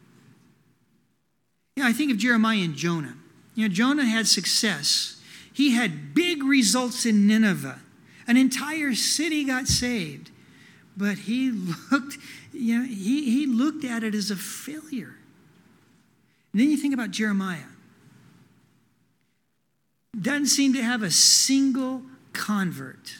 Yeah, I think of Jeremiah and Jonah. You know, Jonah had success. He had big results in Nineveh. An entire city got saved. But he looked, you know, he, he looked at it as a failure. And then you think about Jeremiah. Doesn't seem to have a single convert.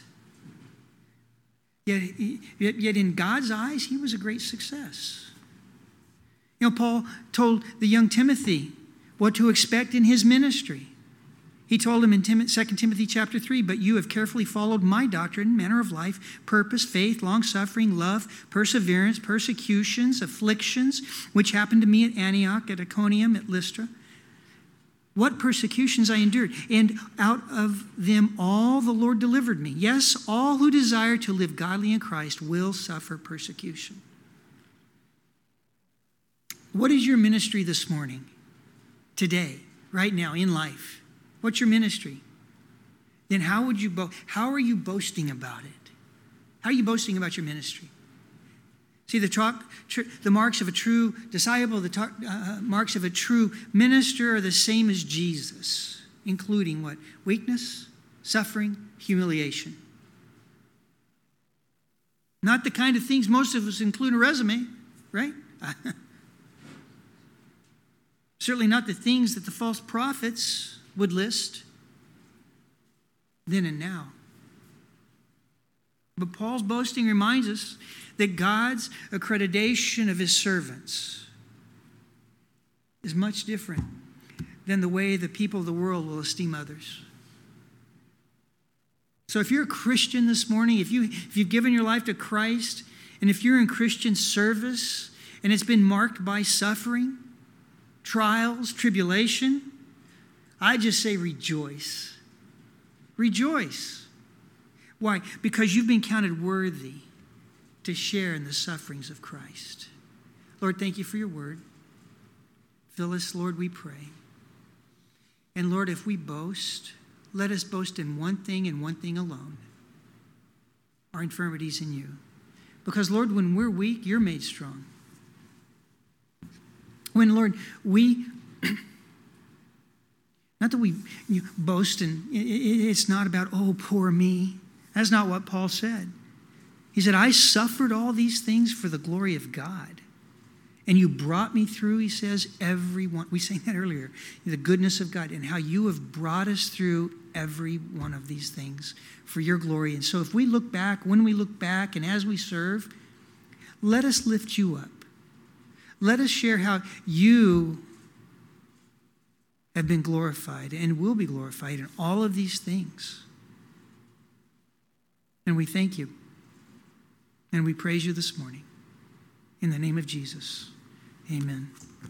Yet, yet, yet in God's eyes, he was a great success. You know, Paul told the young Timothy what to expect in his ministry. He told him in Second Timothy chapter three, but you have carefully followed my doctrine, manner of life, purpose, faith, long-suffering, love, perseverance, persecutions, afflictions, which happened to me at Antioch, at Iconium, at Lystra. What persecutions I endured, and out of them all the Lord delivered me. Yes, all who desire to live godly in Christ will suffer persecution. What is your ministry this morning, today, right now, in life? What's your ministry? Then how would you bo- how are you boasting about it? How are you boasting about your ministry? See, the, talk, tr- the marks of a true disciple, the talk, uh, marks of a true minister are the same as Jesus, including what? Weakness, suffering, humiliation. Not the kind of things most of us include in a resume, right? Certainly not the things that the false prophets would list then and now. But Paul's boasting reminds us that God's accreditation of his servants is much different than the way the people of the world will esteem others. So if you're a Christian this morning, if, you, if you've given your life to Christ, and if you're in Christian service, and it's been marked by suffering, trials, tribulation, I just say rejoice. Rejoice. Why? Because you've been counted worthy to share in the sufferings of Christ. Lord, thank you for your word. Fill us, Lord, we pray. And Lord, if we boast, let us boast in one thing and one thing alone, our infirmities in you. Because, Lord, when we're weak, you're made strong. When, Lord, we, not that we you know, boast, and it, it, it's not about, oh, poor me. That's not what Paul said. He said, I suffered all these things for the glory of God. And you brought me through, he says, every one. We sang that earlier. The goodness of God and how you have brought us through every one of these things for your glory. And so if we look back, when we look back and as we serve, let us lift you up. Let us share how you have been glorified and will be glorified in all of these things. And we thank you. And we praise you this morning. In the name of Jesus, amen.